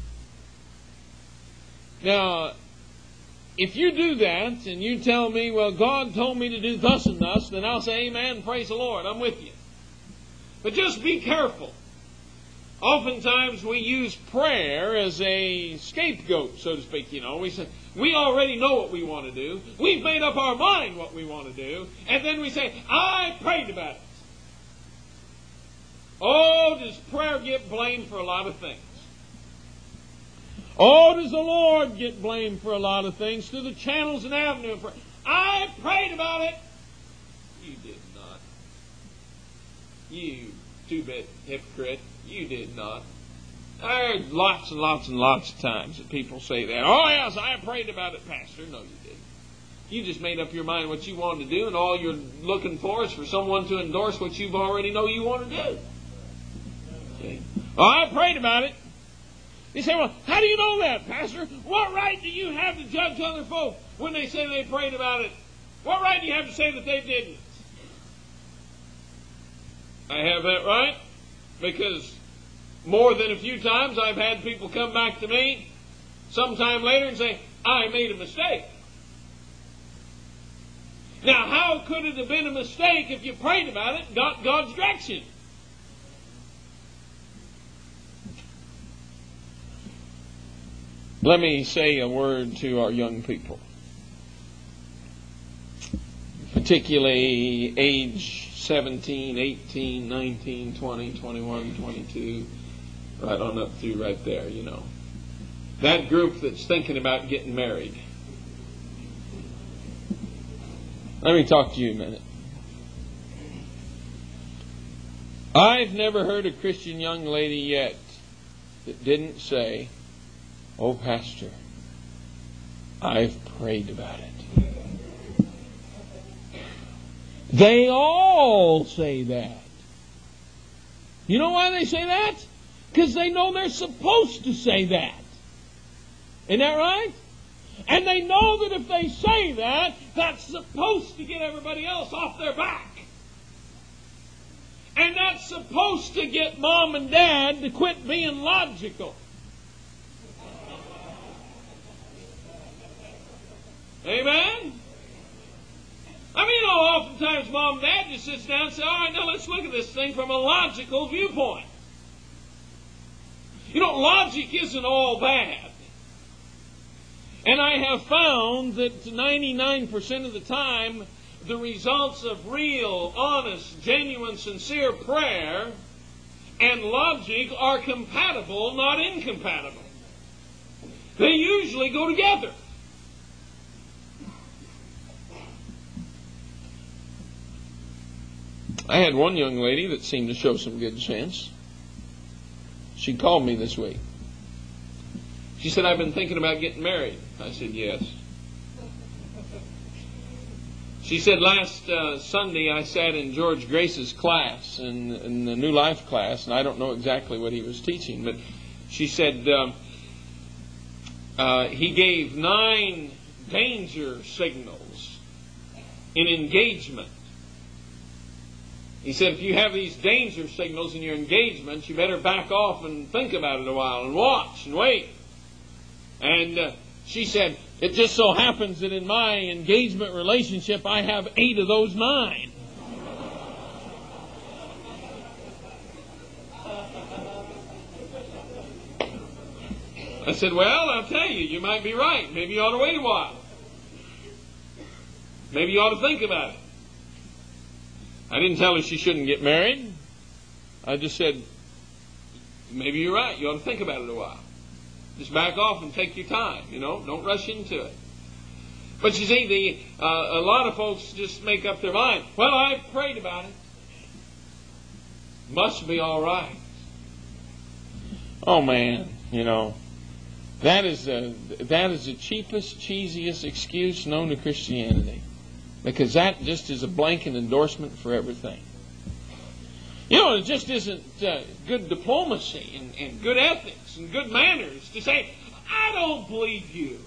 Now, if you do that, and you tell me, well, God told me to do thus and thus, then I'll say, amen, praise the Lord, I'm with you. But just be careful. Oftentimes we use prayer as a scapegoat, so to speak. You know, we say, we already know what we want to do. We've made up our mind what we want to do. And then we say, I prayed about it. Oh, does prayer get blamed for a lot of things? Oh, does the Lord get blamed for a lot of things through the channels and avenue of prayer? I prayed about it. You did not. You two-bit hypocrite. You did not. I heard lots and lots and lots of times that people say that. Oh, yes, I prayed about it, Pastor. No, you didn't. You just made up your mind what you wanted to do, and all you're looking for is for someone to endorse what you already know you want to do. Okay. Oh, I prayed about it. You say, well, how do you know that, Pastor? What right do you have to judge other folk when they say they prayed about it? What right do you have to say that they didn't? I have that right because more than a few times I've had people come back to me sometime later and say, I made a mistake. Now, how could it have been a mistake if you prayed about it and got God's direction? Let me say a word to our young people, particularly age 17, 18, 19, 20, 21, 22, right on up through right there, you know. That group that's thinking about getting married. Let me talk to you a minute. I've never heard a Christian young lady yet that didn't say, oh, Pastor, I've prayed about it. They all say that. You know why they say that? Because they know they're supposed to say that. Isn't that right? And they know that if they say that, that's supposed to get everybody else off their back. And that's supposed to get Mom and Dad to quit being logical. Amen? I mean, you know, oftentimes Mom and Dad just sits down and say, all right, now let's look at this thing from a logical viewpoint. You know, logic isn't all bad. And I have found that 99% of the time, the results of real, honest, genuine, sincere prayer and logic are compatible, not incompatible. They usually go together. I had one young lady that seemed to show some good sense. She called me this week. She said, I've been thinking about getting married. I said, yes. She said, last Sunday I sat in George Grace's class, in the New Life class, and I don't know exactly what he was teaching, but she said he gave 9 danger signals in engagement. He said, if you have these danger signals in your engagement, you better back off and think about it a while and watch and wait. And she said, it just so happens that in my engagement relationship, I have 8 of those 9. I said, well, I'll tell you, you might be right. Maybe you ought to wait a while. Maybe you ought to think about it. I didn't tell her she shouldn't get married. I just said, maybe you're right. You ought to think about it a while. Just back off and take your time, you know. Don't rush into it. But you see, a lot of folks just make up their mind. Well, I've prayed about it. Must be all right. Oh, man. You know, that is the cheapest, cheesiest excuse known to Christianity, because that just is a blanket endorsement for everything. You know, it just isn't good diplomacy and good ethics and good manners to say, I don't believe you.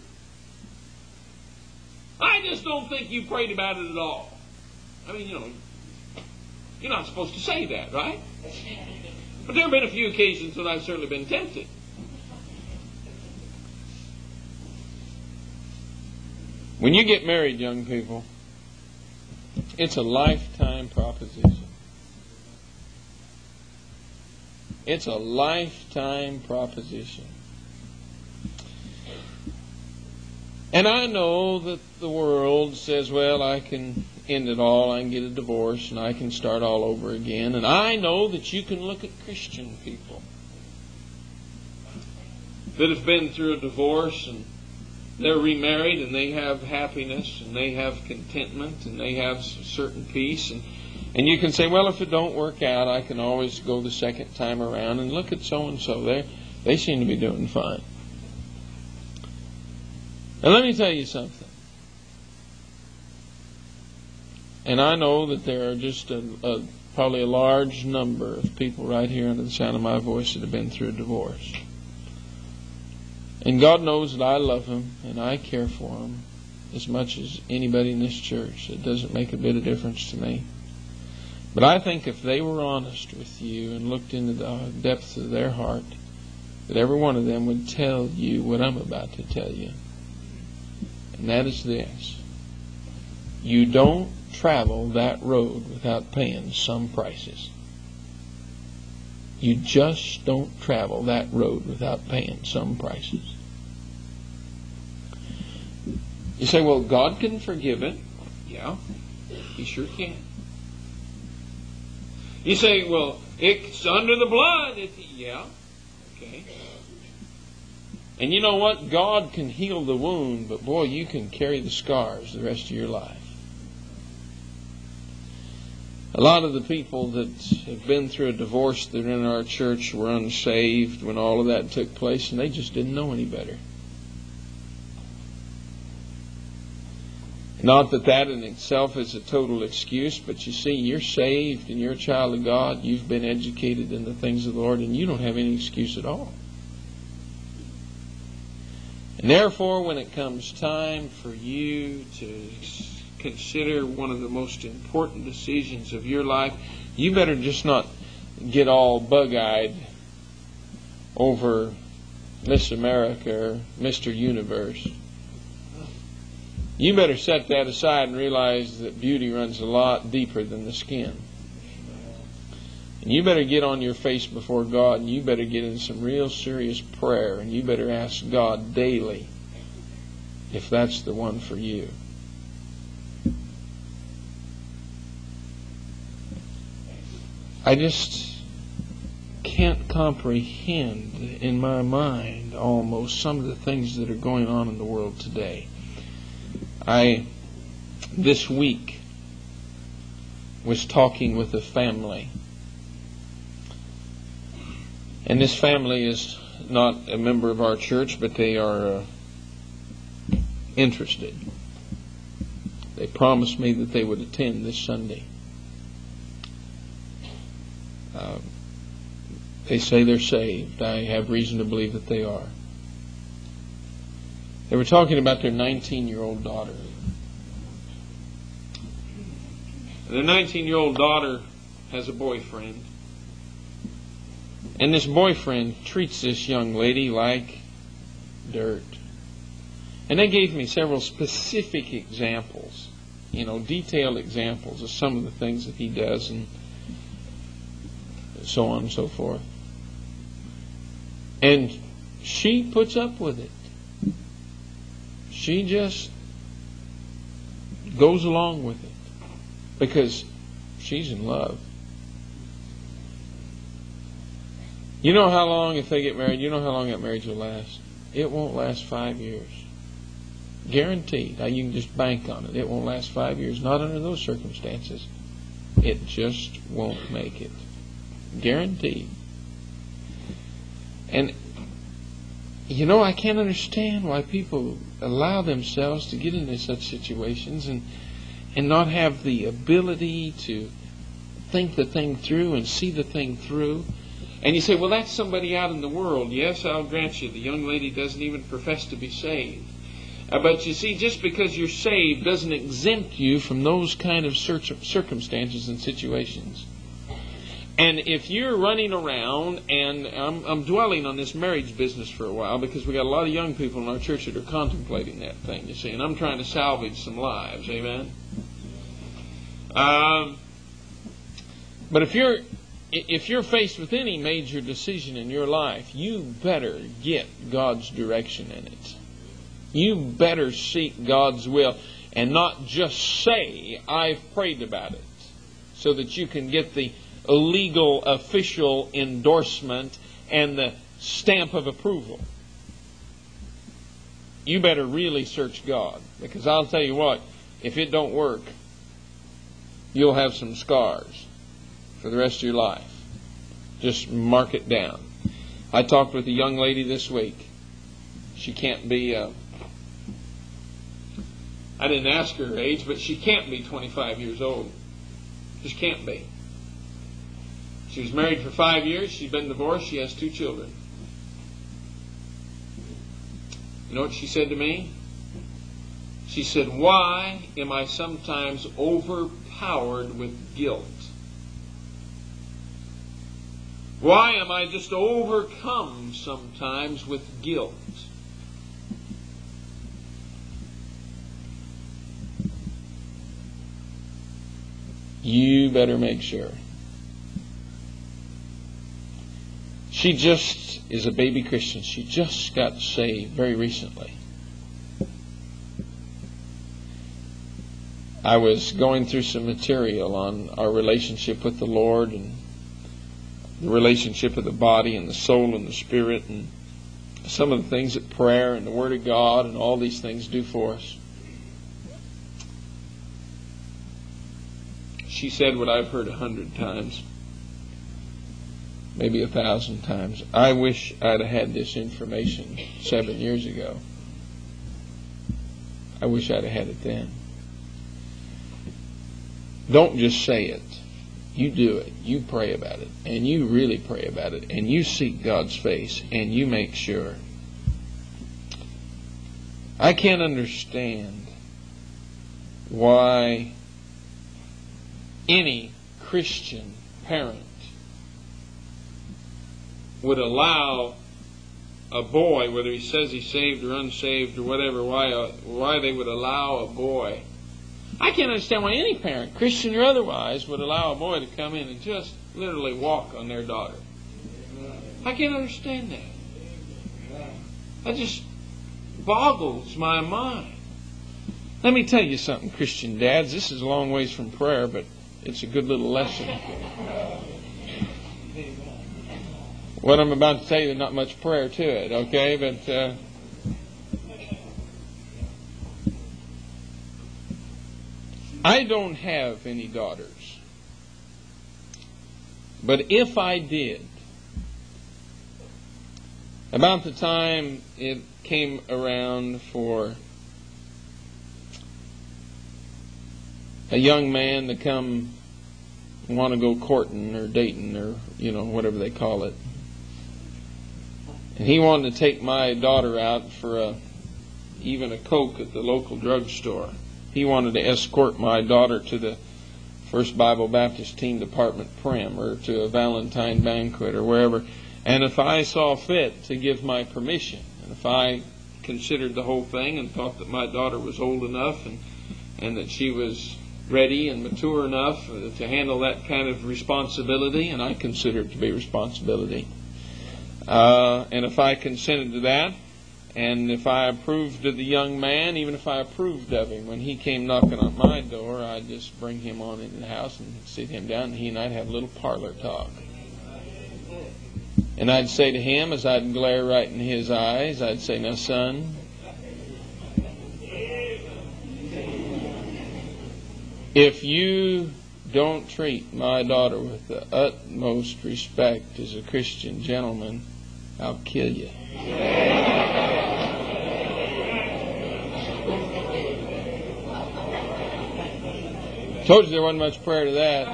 I just don't think you prayed about it at all. I mean, you know, you're not supposed to say that, right? But there have been a few occasions when I've certainly been tempted. When you get married, young people, it's a lifetime proposition. It's a lifetime proposition. And I know that the world says, well, I can end it all, I can get a divorce, and I can start all over again. And I know that you can look at Christian people that have been through a divorce and they're remarried and they have happiness and they have contentment and they have certain peace. And you can say, well, if it don't work out, I can always go the second time around and look at so-and-so. They seem to be doing fine. And let me tell you something. And I know that there are just probably a large number of people right here under the sound of my voice that have been through a divorce. And God knows that I love them and I care for them as much as anybody in this church. It doesn't make a bit of difference to me. But I think if they were honest with you and looked into the depths of their heart, that every one of them would tell you what I'm about to tell you. And that is this. You don't travel that road without paying some prices. You just don't travel that road without paying some prices. You say, well, God can forgive it. Yeah, He sure can. You say, well, it's under the blood. Yeah, okay. And you know what? God can heal the wound, but boy, you can carry the scars the rest of your life. A lot of the people that have been through a divorce that are in our church were unsaved when all of that took place, and they just didn't know any better. Not that that in itself is a total excuse, but you see, you're saved and you're a child of God. You've been educated in the things of the Lord, and you don't have any excuse at all. And therefore, when it comes time for you to consider one of the most important decisions of your life, you better just not get all bug-eyed over Miss America or Mr. Universe. You better set that aside and realize that beauty runs a lot deeper than the skin. And you better get on your face before God, and you better get in some real serious prayer, and you better ask God daily if that's the one for you. I just can't comprehend in my mind almost some of the things that are going on in the world today. This week, was talking with a family. And this family is not a member of our church, but they are interested. They promised me that they would attend this Sunday. They say they're saved. I have reason to believe that they are. They were talking about their 19-year-old daughter. Their 19-year-old daughter has a boyfriend. And this boyfriend treats this young lady like dirt. And they gave me several specific examples, detailed examples of some of the things that he does and so on and so forth. And she puts up with it. She just goes along with it because she's in love. You know how long, if they get married, you know how long that marriage will last? It won't last 5 years. Guaranteed. Now you can just bank on it. It won't last 5 years. Not under those circumstances. It just won't make it. Guaranteed. And I can't understand why people allow themselves to get into such situations and not have the ability to think the thing through and see the thing through. And you say, well, that's somebody out in the world. Yes, I'll grant you, the young lady doesn't even profess to be saved. But you see, just because you're saved doesn't exempt you from those kind of circumstances and situations. And if you're running around, and I'm dwelling on this marriage business for a while because we got a lot of young people in our church that are contemplating that thing, you see, and I'm trying to salvage some lives, amen? But if you're faced with any major decision in your life, you better get God's direction in it. You better seek God's will and not just say, I've prayed about it, so that you can get the legal official endorsement and the stamp of approval. You better really search God, because I'll tell you what, if it don't work, you'll have some scars for the rest of your life. Just mark it down. I talked with a young lady this week. She can't be I didn't ask her age, but she can't be 25 years old. Just can't be. She was married for 5 years. She's been divorced. She has 2 children. You know what she said to me? She said, why am I sometimes overpowered with guilt? Why am I just overcome sometimes with guilt? You better make sure. She just is a baby Christian. She just got saved very recently. I was going through some material on our relationship with the Lord and the relationship of the body and the soul and the spirit and some of the things that prayer and the Word of God and all these things do for us. She said what I've heard 100 times, maybe 1,000 times. I wish I'd have had this information 7 years ago. I wish I'd have had it then. Don't just say it. You do it. You pray about it. And you really pray about it. And you seek God's face. And you make sure. I can't understand why any Christian parent would allow a boy, whether he says he's saved or unsaved or whatever, why they would allow a boy. I can't understand why any parent, Christian or otherwise, would allow a boy to come in and just literally walk on their daughter. I can't understand that. That just boggles my mind. Let me tell you something, Christian dads. This is a long ways from prayer, but it's a good little lesson. What I'm about to tell you, there's not much prayer to it, okay? But I don't have any daughters. But if I did, about the time it came around for a young man to come want to go courting or dating or, whatever they call it. And he wanted to take my daughter out for even a Coke at the local drugstore. He wanted to escort my daughter to the First Bible Baptist Teen Department Prim or to a Valentine banquet or wherever. And if I saw fit to give my permission, and if I considered the whole thing and thought that my daughter was old enough and that she was ready and mature enough to handle that kind of responsibility, and I consider it to be responsibility. And if I consented to that, and if I approved of the young man, even if I approved of him, when he came knocking on my door, I'd just bring him on into the house and sit him down, and he and I'd have a little parlor talk. And I'd say to him, as I'd glare right in his eyes, I'd say, now son, if you don't treat my daughter with the utmost respect as a Christian gentleman, I'll kill you. Told you there wasn't much prayer to that.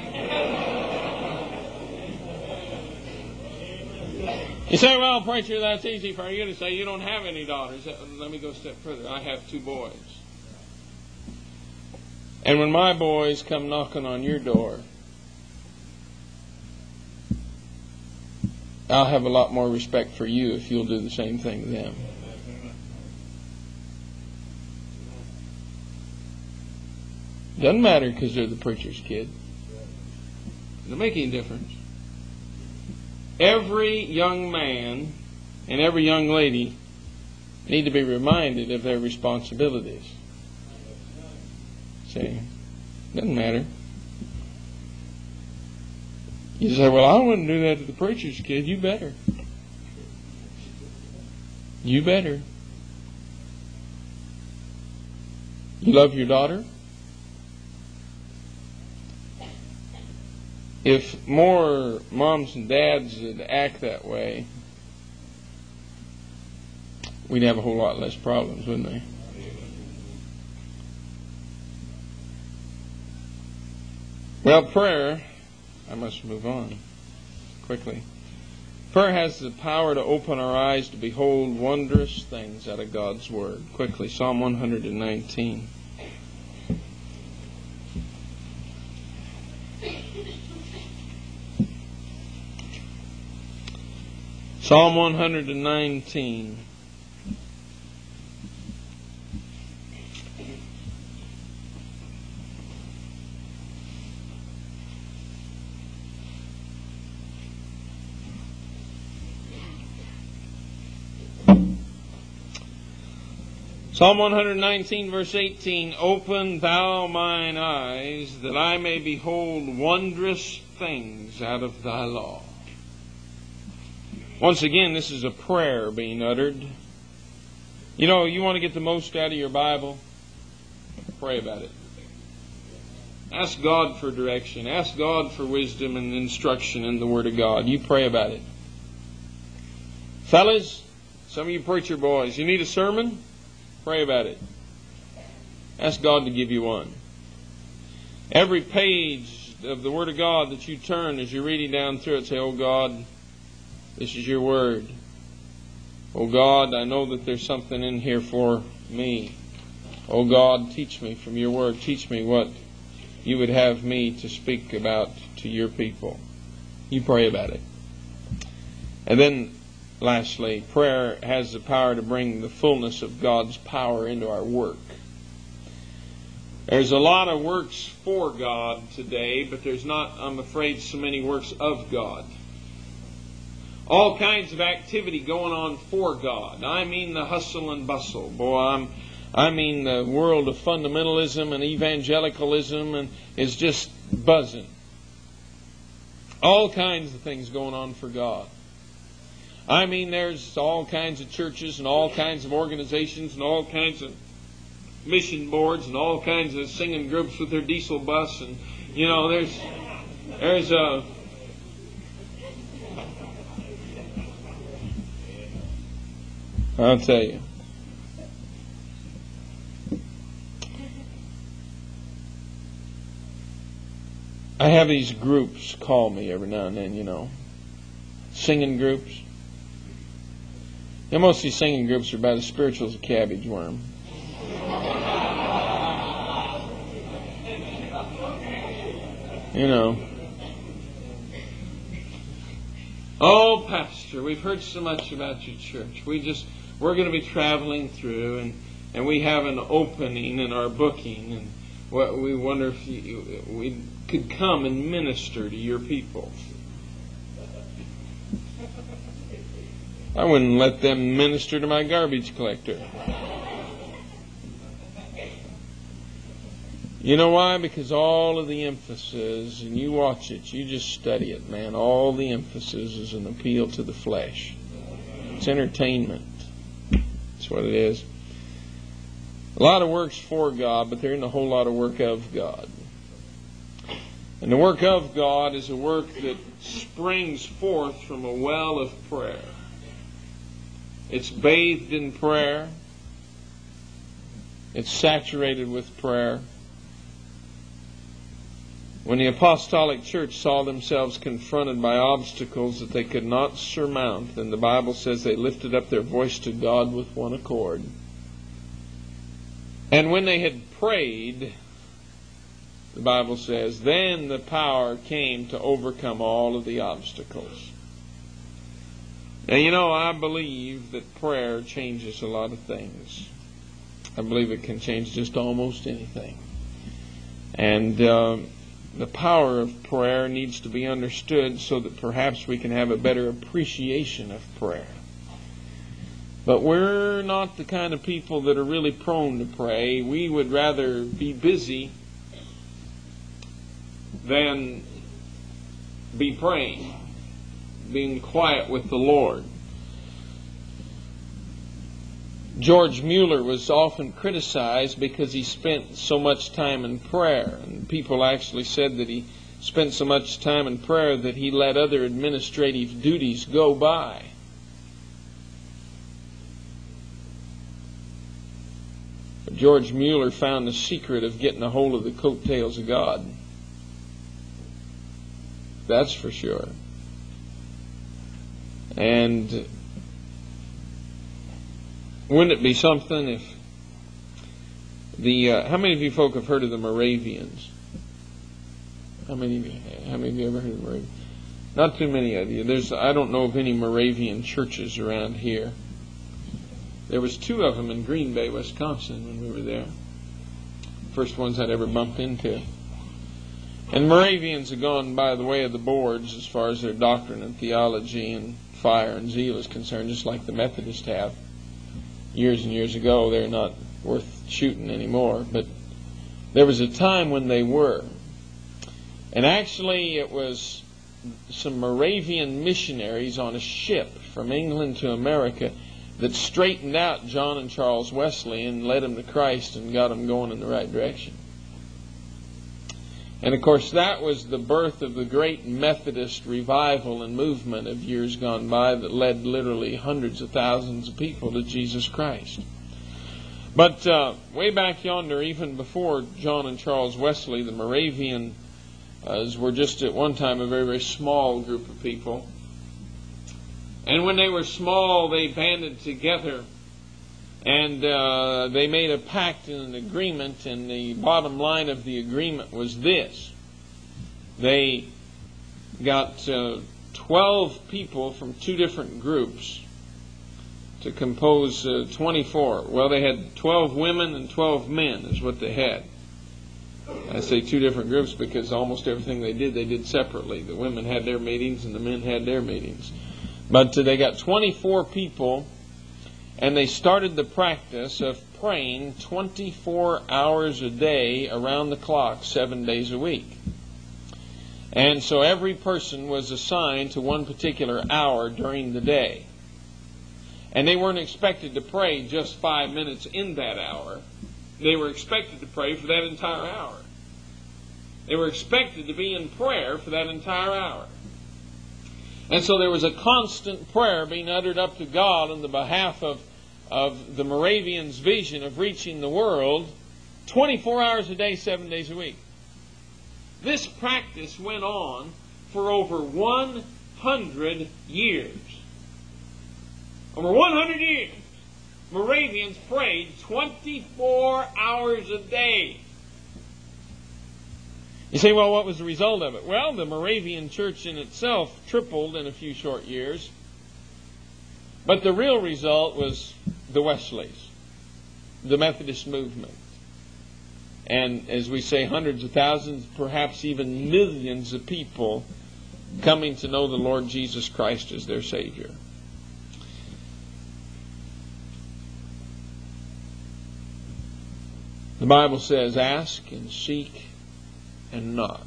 You say, well, preacher, that's easy for you to say. You don't have any daughters. Let me go a step further. I have 2 boys. And when my boys come knocking on your door, I'll have a lot more respect for you if you'll do the same thing to them. Doesn't matter because they're the preacher's kid. Doesn't make any difference. Every young man and every young lady need to be reminded of their responsibilities. See? Doesn't matter. You say, well, I wouldn't do that to the preacher's kid. You better. You better. You love your daughter? If more moms and dads would act that way, we'd have a whole lot less problems, wouldn't we? Well, prayer, I must move on quickly. Prayer has the power to open our eyes to behold wondrous things out of God's Word. Quickly, Psalm 119. Psalm 119. Psalm 119, verse 18, Open thou mine eyes, that I may behold wondrous things out of thy law. Once again, this is a prayer being uttered. You know, you want to get the most out of your Bible? Pray about it. Ask God for direction. Ask God for wisdom and instruction in the Word of God. You pray about it. Fellas, some of you preacher boys, you need a sermon? Pray about it. Ask God to give you one. Every page of the Word of God that you turn as you're reading down through it, say, Oh God, this is your Word. Oh God, I know that there's something in here for me. Oh God, teach me from your Word. Teach me what you would have me to speak about to your people. You pray about it. And then, lastly, prayer has the power to bring the fullness of God's power into our work. There's a lot of works for God today, but there's not, I'm afraid, so many works of God. All kinds of activity going on for God. I mean the hustle and bustle. Boy, I mean the world of fundamentalism and evangelicalism and is just buzzing. All kinds of things going on for God. I mean there's all kinds of churches and all kinds of organizations and all kinds of mission boards and all kinds of singing groups with their diesel bus, and you know there's a I'll tell you. I have these groups call me every now and then, you know. Singing groups. You know, most of these singing groups are about as spiritual as a cabbage worm. You know. Oh, Pastor, we've heard so much about your church. We're going to be traveling through, and we have an opening in our booking, and we wonder if we could come and minister to your people. I wouldn't let them minister to my garbage collector. You know why? Because all of the emphasis, and you watch it, you just study it, man, all the emphasis is an appeal to the flesh. It's entertainment. That's what it is. A lot of works for God, but there isn't a whole lot of work of God. And the work of God is a work that springs forth from a well of prayer. It's bathed in prayer. It's saturated with prayer. When the apostolic church saw themselves confronted by obstacles that they could not surmount, then the Bible says they lifted up their voice to God with one accord. And when they had prayed, the Bible says, then the power came to overcome all of the obstacles. Now, you know, I believe that prayer changes a lot of things. I believe it can change just almost anything. And the power of prayer needs to be understood so that perhaps we can have a better appreciation of prayer. But we're not the kind of people that are really prone to pray. We would rather be busy than be praying, being quiet with the Lord. George Mueller was often criticized because he spent so much time in prayer. And people actually said that he spent so much time in prayer that he let other administrative duties go by. But George Mueller found the secret of getting a hold of the coattails of God. That's for sure. And wouldn't it be something if how many of you folk have heard of the Moravians? How many of you ever heard of the Moravians? Not too many of you. I don't know of any Moravian churches around here. There was 2 of them in Green Bay, Wisconsin when we were there. First ones I'd ever bumped into. And Moravians have gone by the way of the boards as far as their doctrine and theology and fire and zeal is concerned, just like the Methodists have. Years and years ago, they're not worth shooting anymore, but there was a time when they were. And actually, it was some Moravian missionaries on a ship from England to America that straightened out John and Charles Wesley and led them to Christ and got them going in the right direction. And of course, that was the birth of the great Methodist revival and movement of years gone by that led literally hundreds of thousands of people to Jesus Christ. But way back yonder, even before John and Charles Wesley, the Moravians were just at one time a very, very small group of people. And when they were small, they banded together and they made a pact and an agreement, and the bottom line of the agreement was this. They got 12 people from 2 different groups to compose 24. Well, they had 12 women and 12 men is what they had. I say 2 different groups because almost everything they did separately. The women had their meetings and the men had their meetings. But they got 24 people, and they started the practice of praying 24 hours a day around the clock, 7 days a week. And so every person was assigned to one particular hour during the day. And they weren't expected to pray just 5 minutes in that hour. They were expected to pray for that entire hour. They were expected to be in prayer for that entire hour. And so there was a constant prayer being uttered up to God on the behalf of the Moravians' vision of reaching the world 24 hours a day, 7 days a week. This practice went on for over 100 years. Over 100 years, Moravians prayed 24 hours a day. You say, well, what was the result of it? Well, the Moravian church in itself tripled in a few short years. But the real result was the Wesleys, the Methodist movement. And as we say, hundreds of thousands, perhaps even millions of people coming to know the Lord Jesus Christ as their Savior. The Bible says, ask and seek and knock.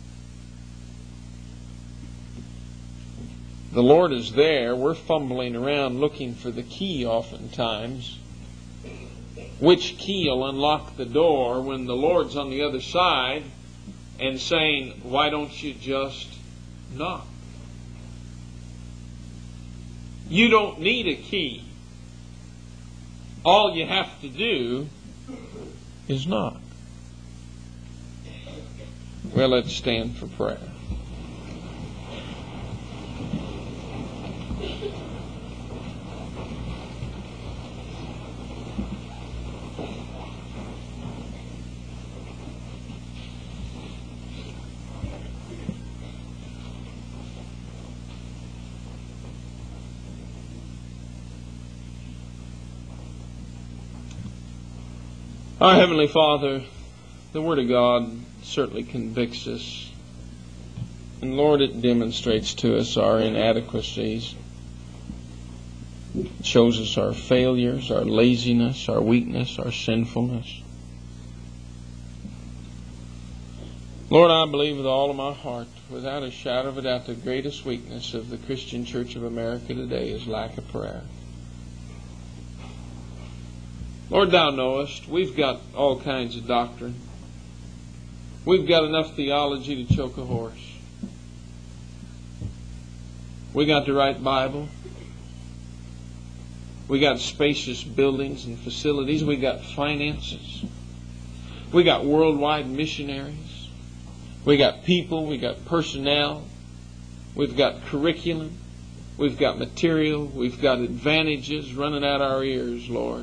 The Lord is there. We're fumbling around looking for the key oftentimes. Which key will unlock the door when the Lord's on the other side and saying, why don't you just knock? You don't need a key all you have to do is knock. Well, let's stand for prayer. Our Heavenly Father, the Word of God certainly convicts us. And Lord, it demonstrates to us our inadequacies. It shows us our failures, our laziness, our weakness, our sinfulness. Lord, I believe with all of my heart, without a shadow of a doubt, the greatest weakness of the Christian Church of America today is lack of prayer. Lord, Thou knowest, we've got all kinds of doctrine. We've got enough theology to choke a horse. We got the right Bible. We got spacious buildings and facilities. We got finances. We got worldwide missionaries. We got people. We got personnel. We've got curriculum. We've got material. We've got advantages running out our ears, Lord.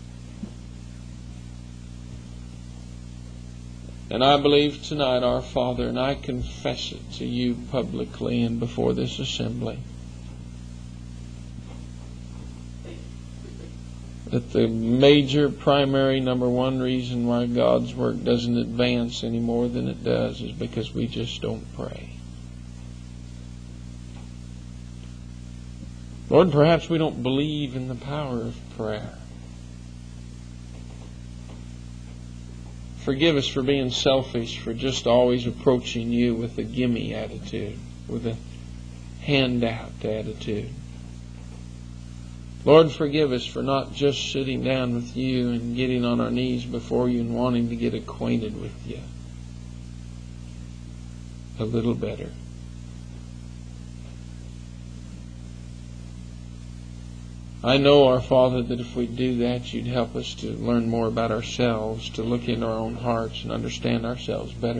And I believe tonight, our Father, and I confess it to you publicly and before this assembly, that the major, primary, number one reason why God's work doesn't advance any more than it does is because we just don't pray. Lord, perhaps we don't believe in the power of prayer. Forgive us for being selfish, for just always approaching you with a gimme attitude, with a handout attitude. Lord, forgive us for not just sitting down with you and getting on our knees before you and wanting to get acquainted with you a little better. I know, our Father, that if we do that, you'd help us to learn more about ourselves, to look into our own hearts and understand ourselves better.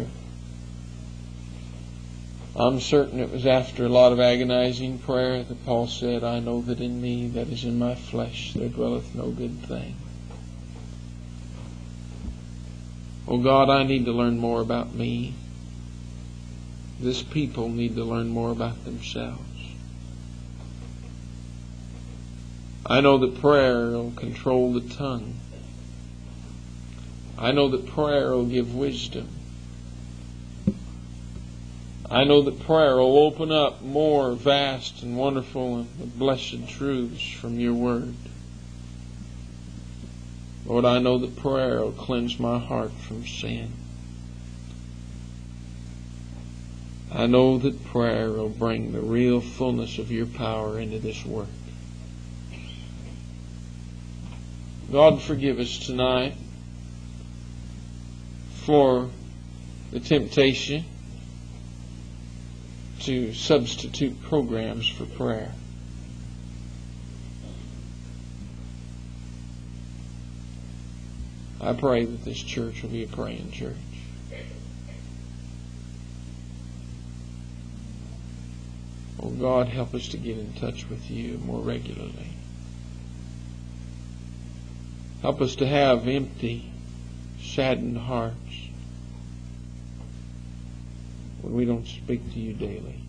I'm certain it was after a lot of agonizing prayer that Paul said, I know that in me, that is in my flesh, there dwelleth no good thing. Oh God, I need to learn more about me. This people need to learn more about themselves. I know that prayer will control the tongue. I know that prayer will give wisdom. I know that prayer will open up more vast and wonderful and blessed truths from your word. Lord, I know that prayer will cleanse my heart from sin. I know that prayer will bring the real fullness of your power into this work. God, forgive us tonight for the temptation to substitute programs for prayer. I pray that this church will be a praying church. Oh God, help us to get in touch with you more regularly. Help us to have empty, saddened hearts when we don't speak to you daily.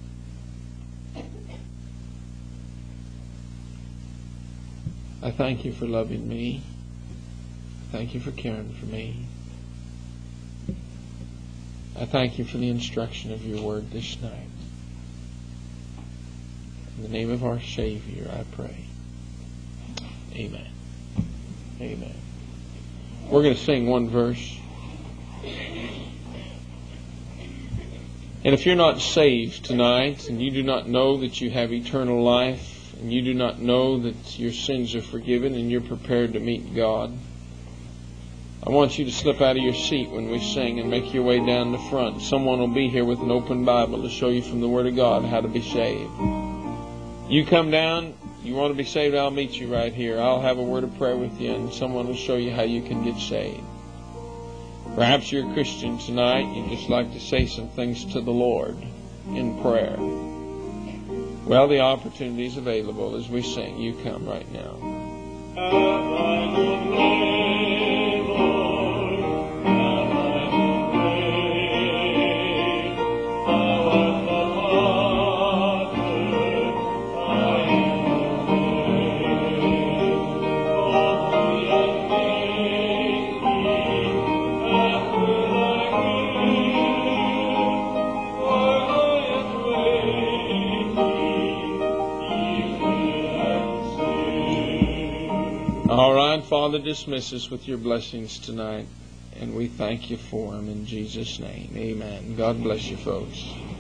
I thank you for loving me. Thank you for caring for me. I thank you for the instruction of your word this night. In the name of our Savior, I pray. Amen. Amen. We're going to sing one verse. And if you're not saved tonight, and you do not know that you have eternal life, and you do not know that your sins are forgiven, and you're prepared to meet God, I want you to slip out of your seat when we sing and make your way down the front. Someone will be here with an open Bible to show you from the Word of God how to be saved. You come down, you want to be saved, I'll meet you right here. I'll have a word of prayer with you, and someone will show you how you can get saved. Perhaps you're a Christian tonight. You'd just like to say some things to the Lord in prayer. Well, the opportunity is available as we sing. You come right now. All right, Father, dismiss us with your blessings tonight, and we thank you for them in Jesus' name. Amen. God bless you, folks.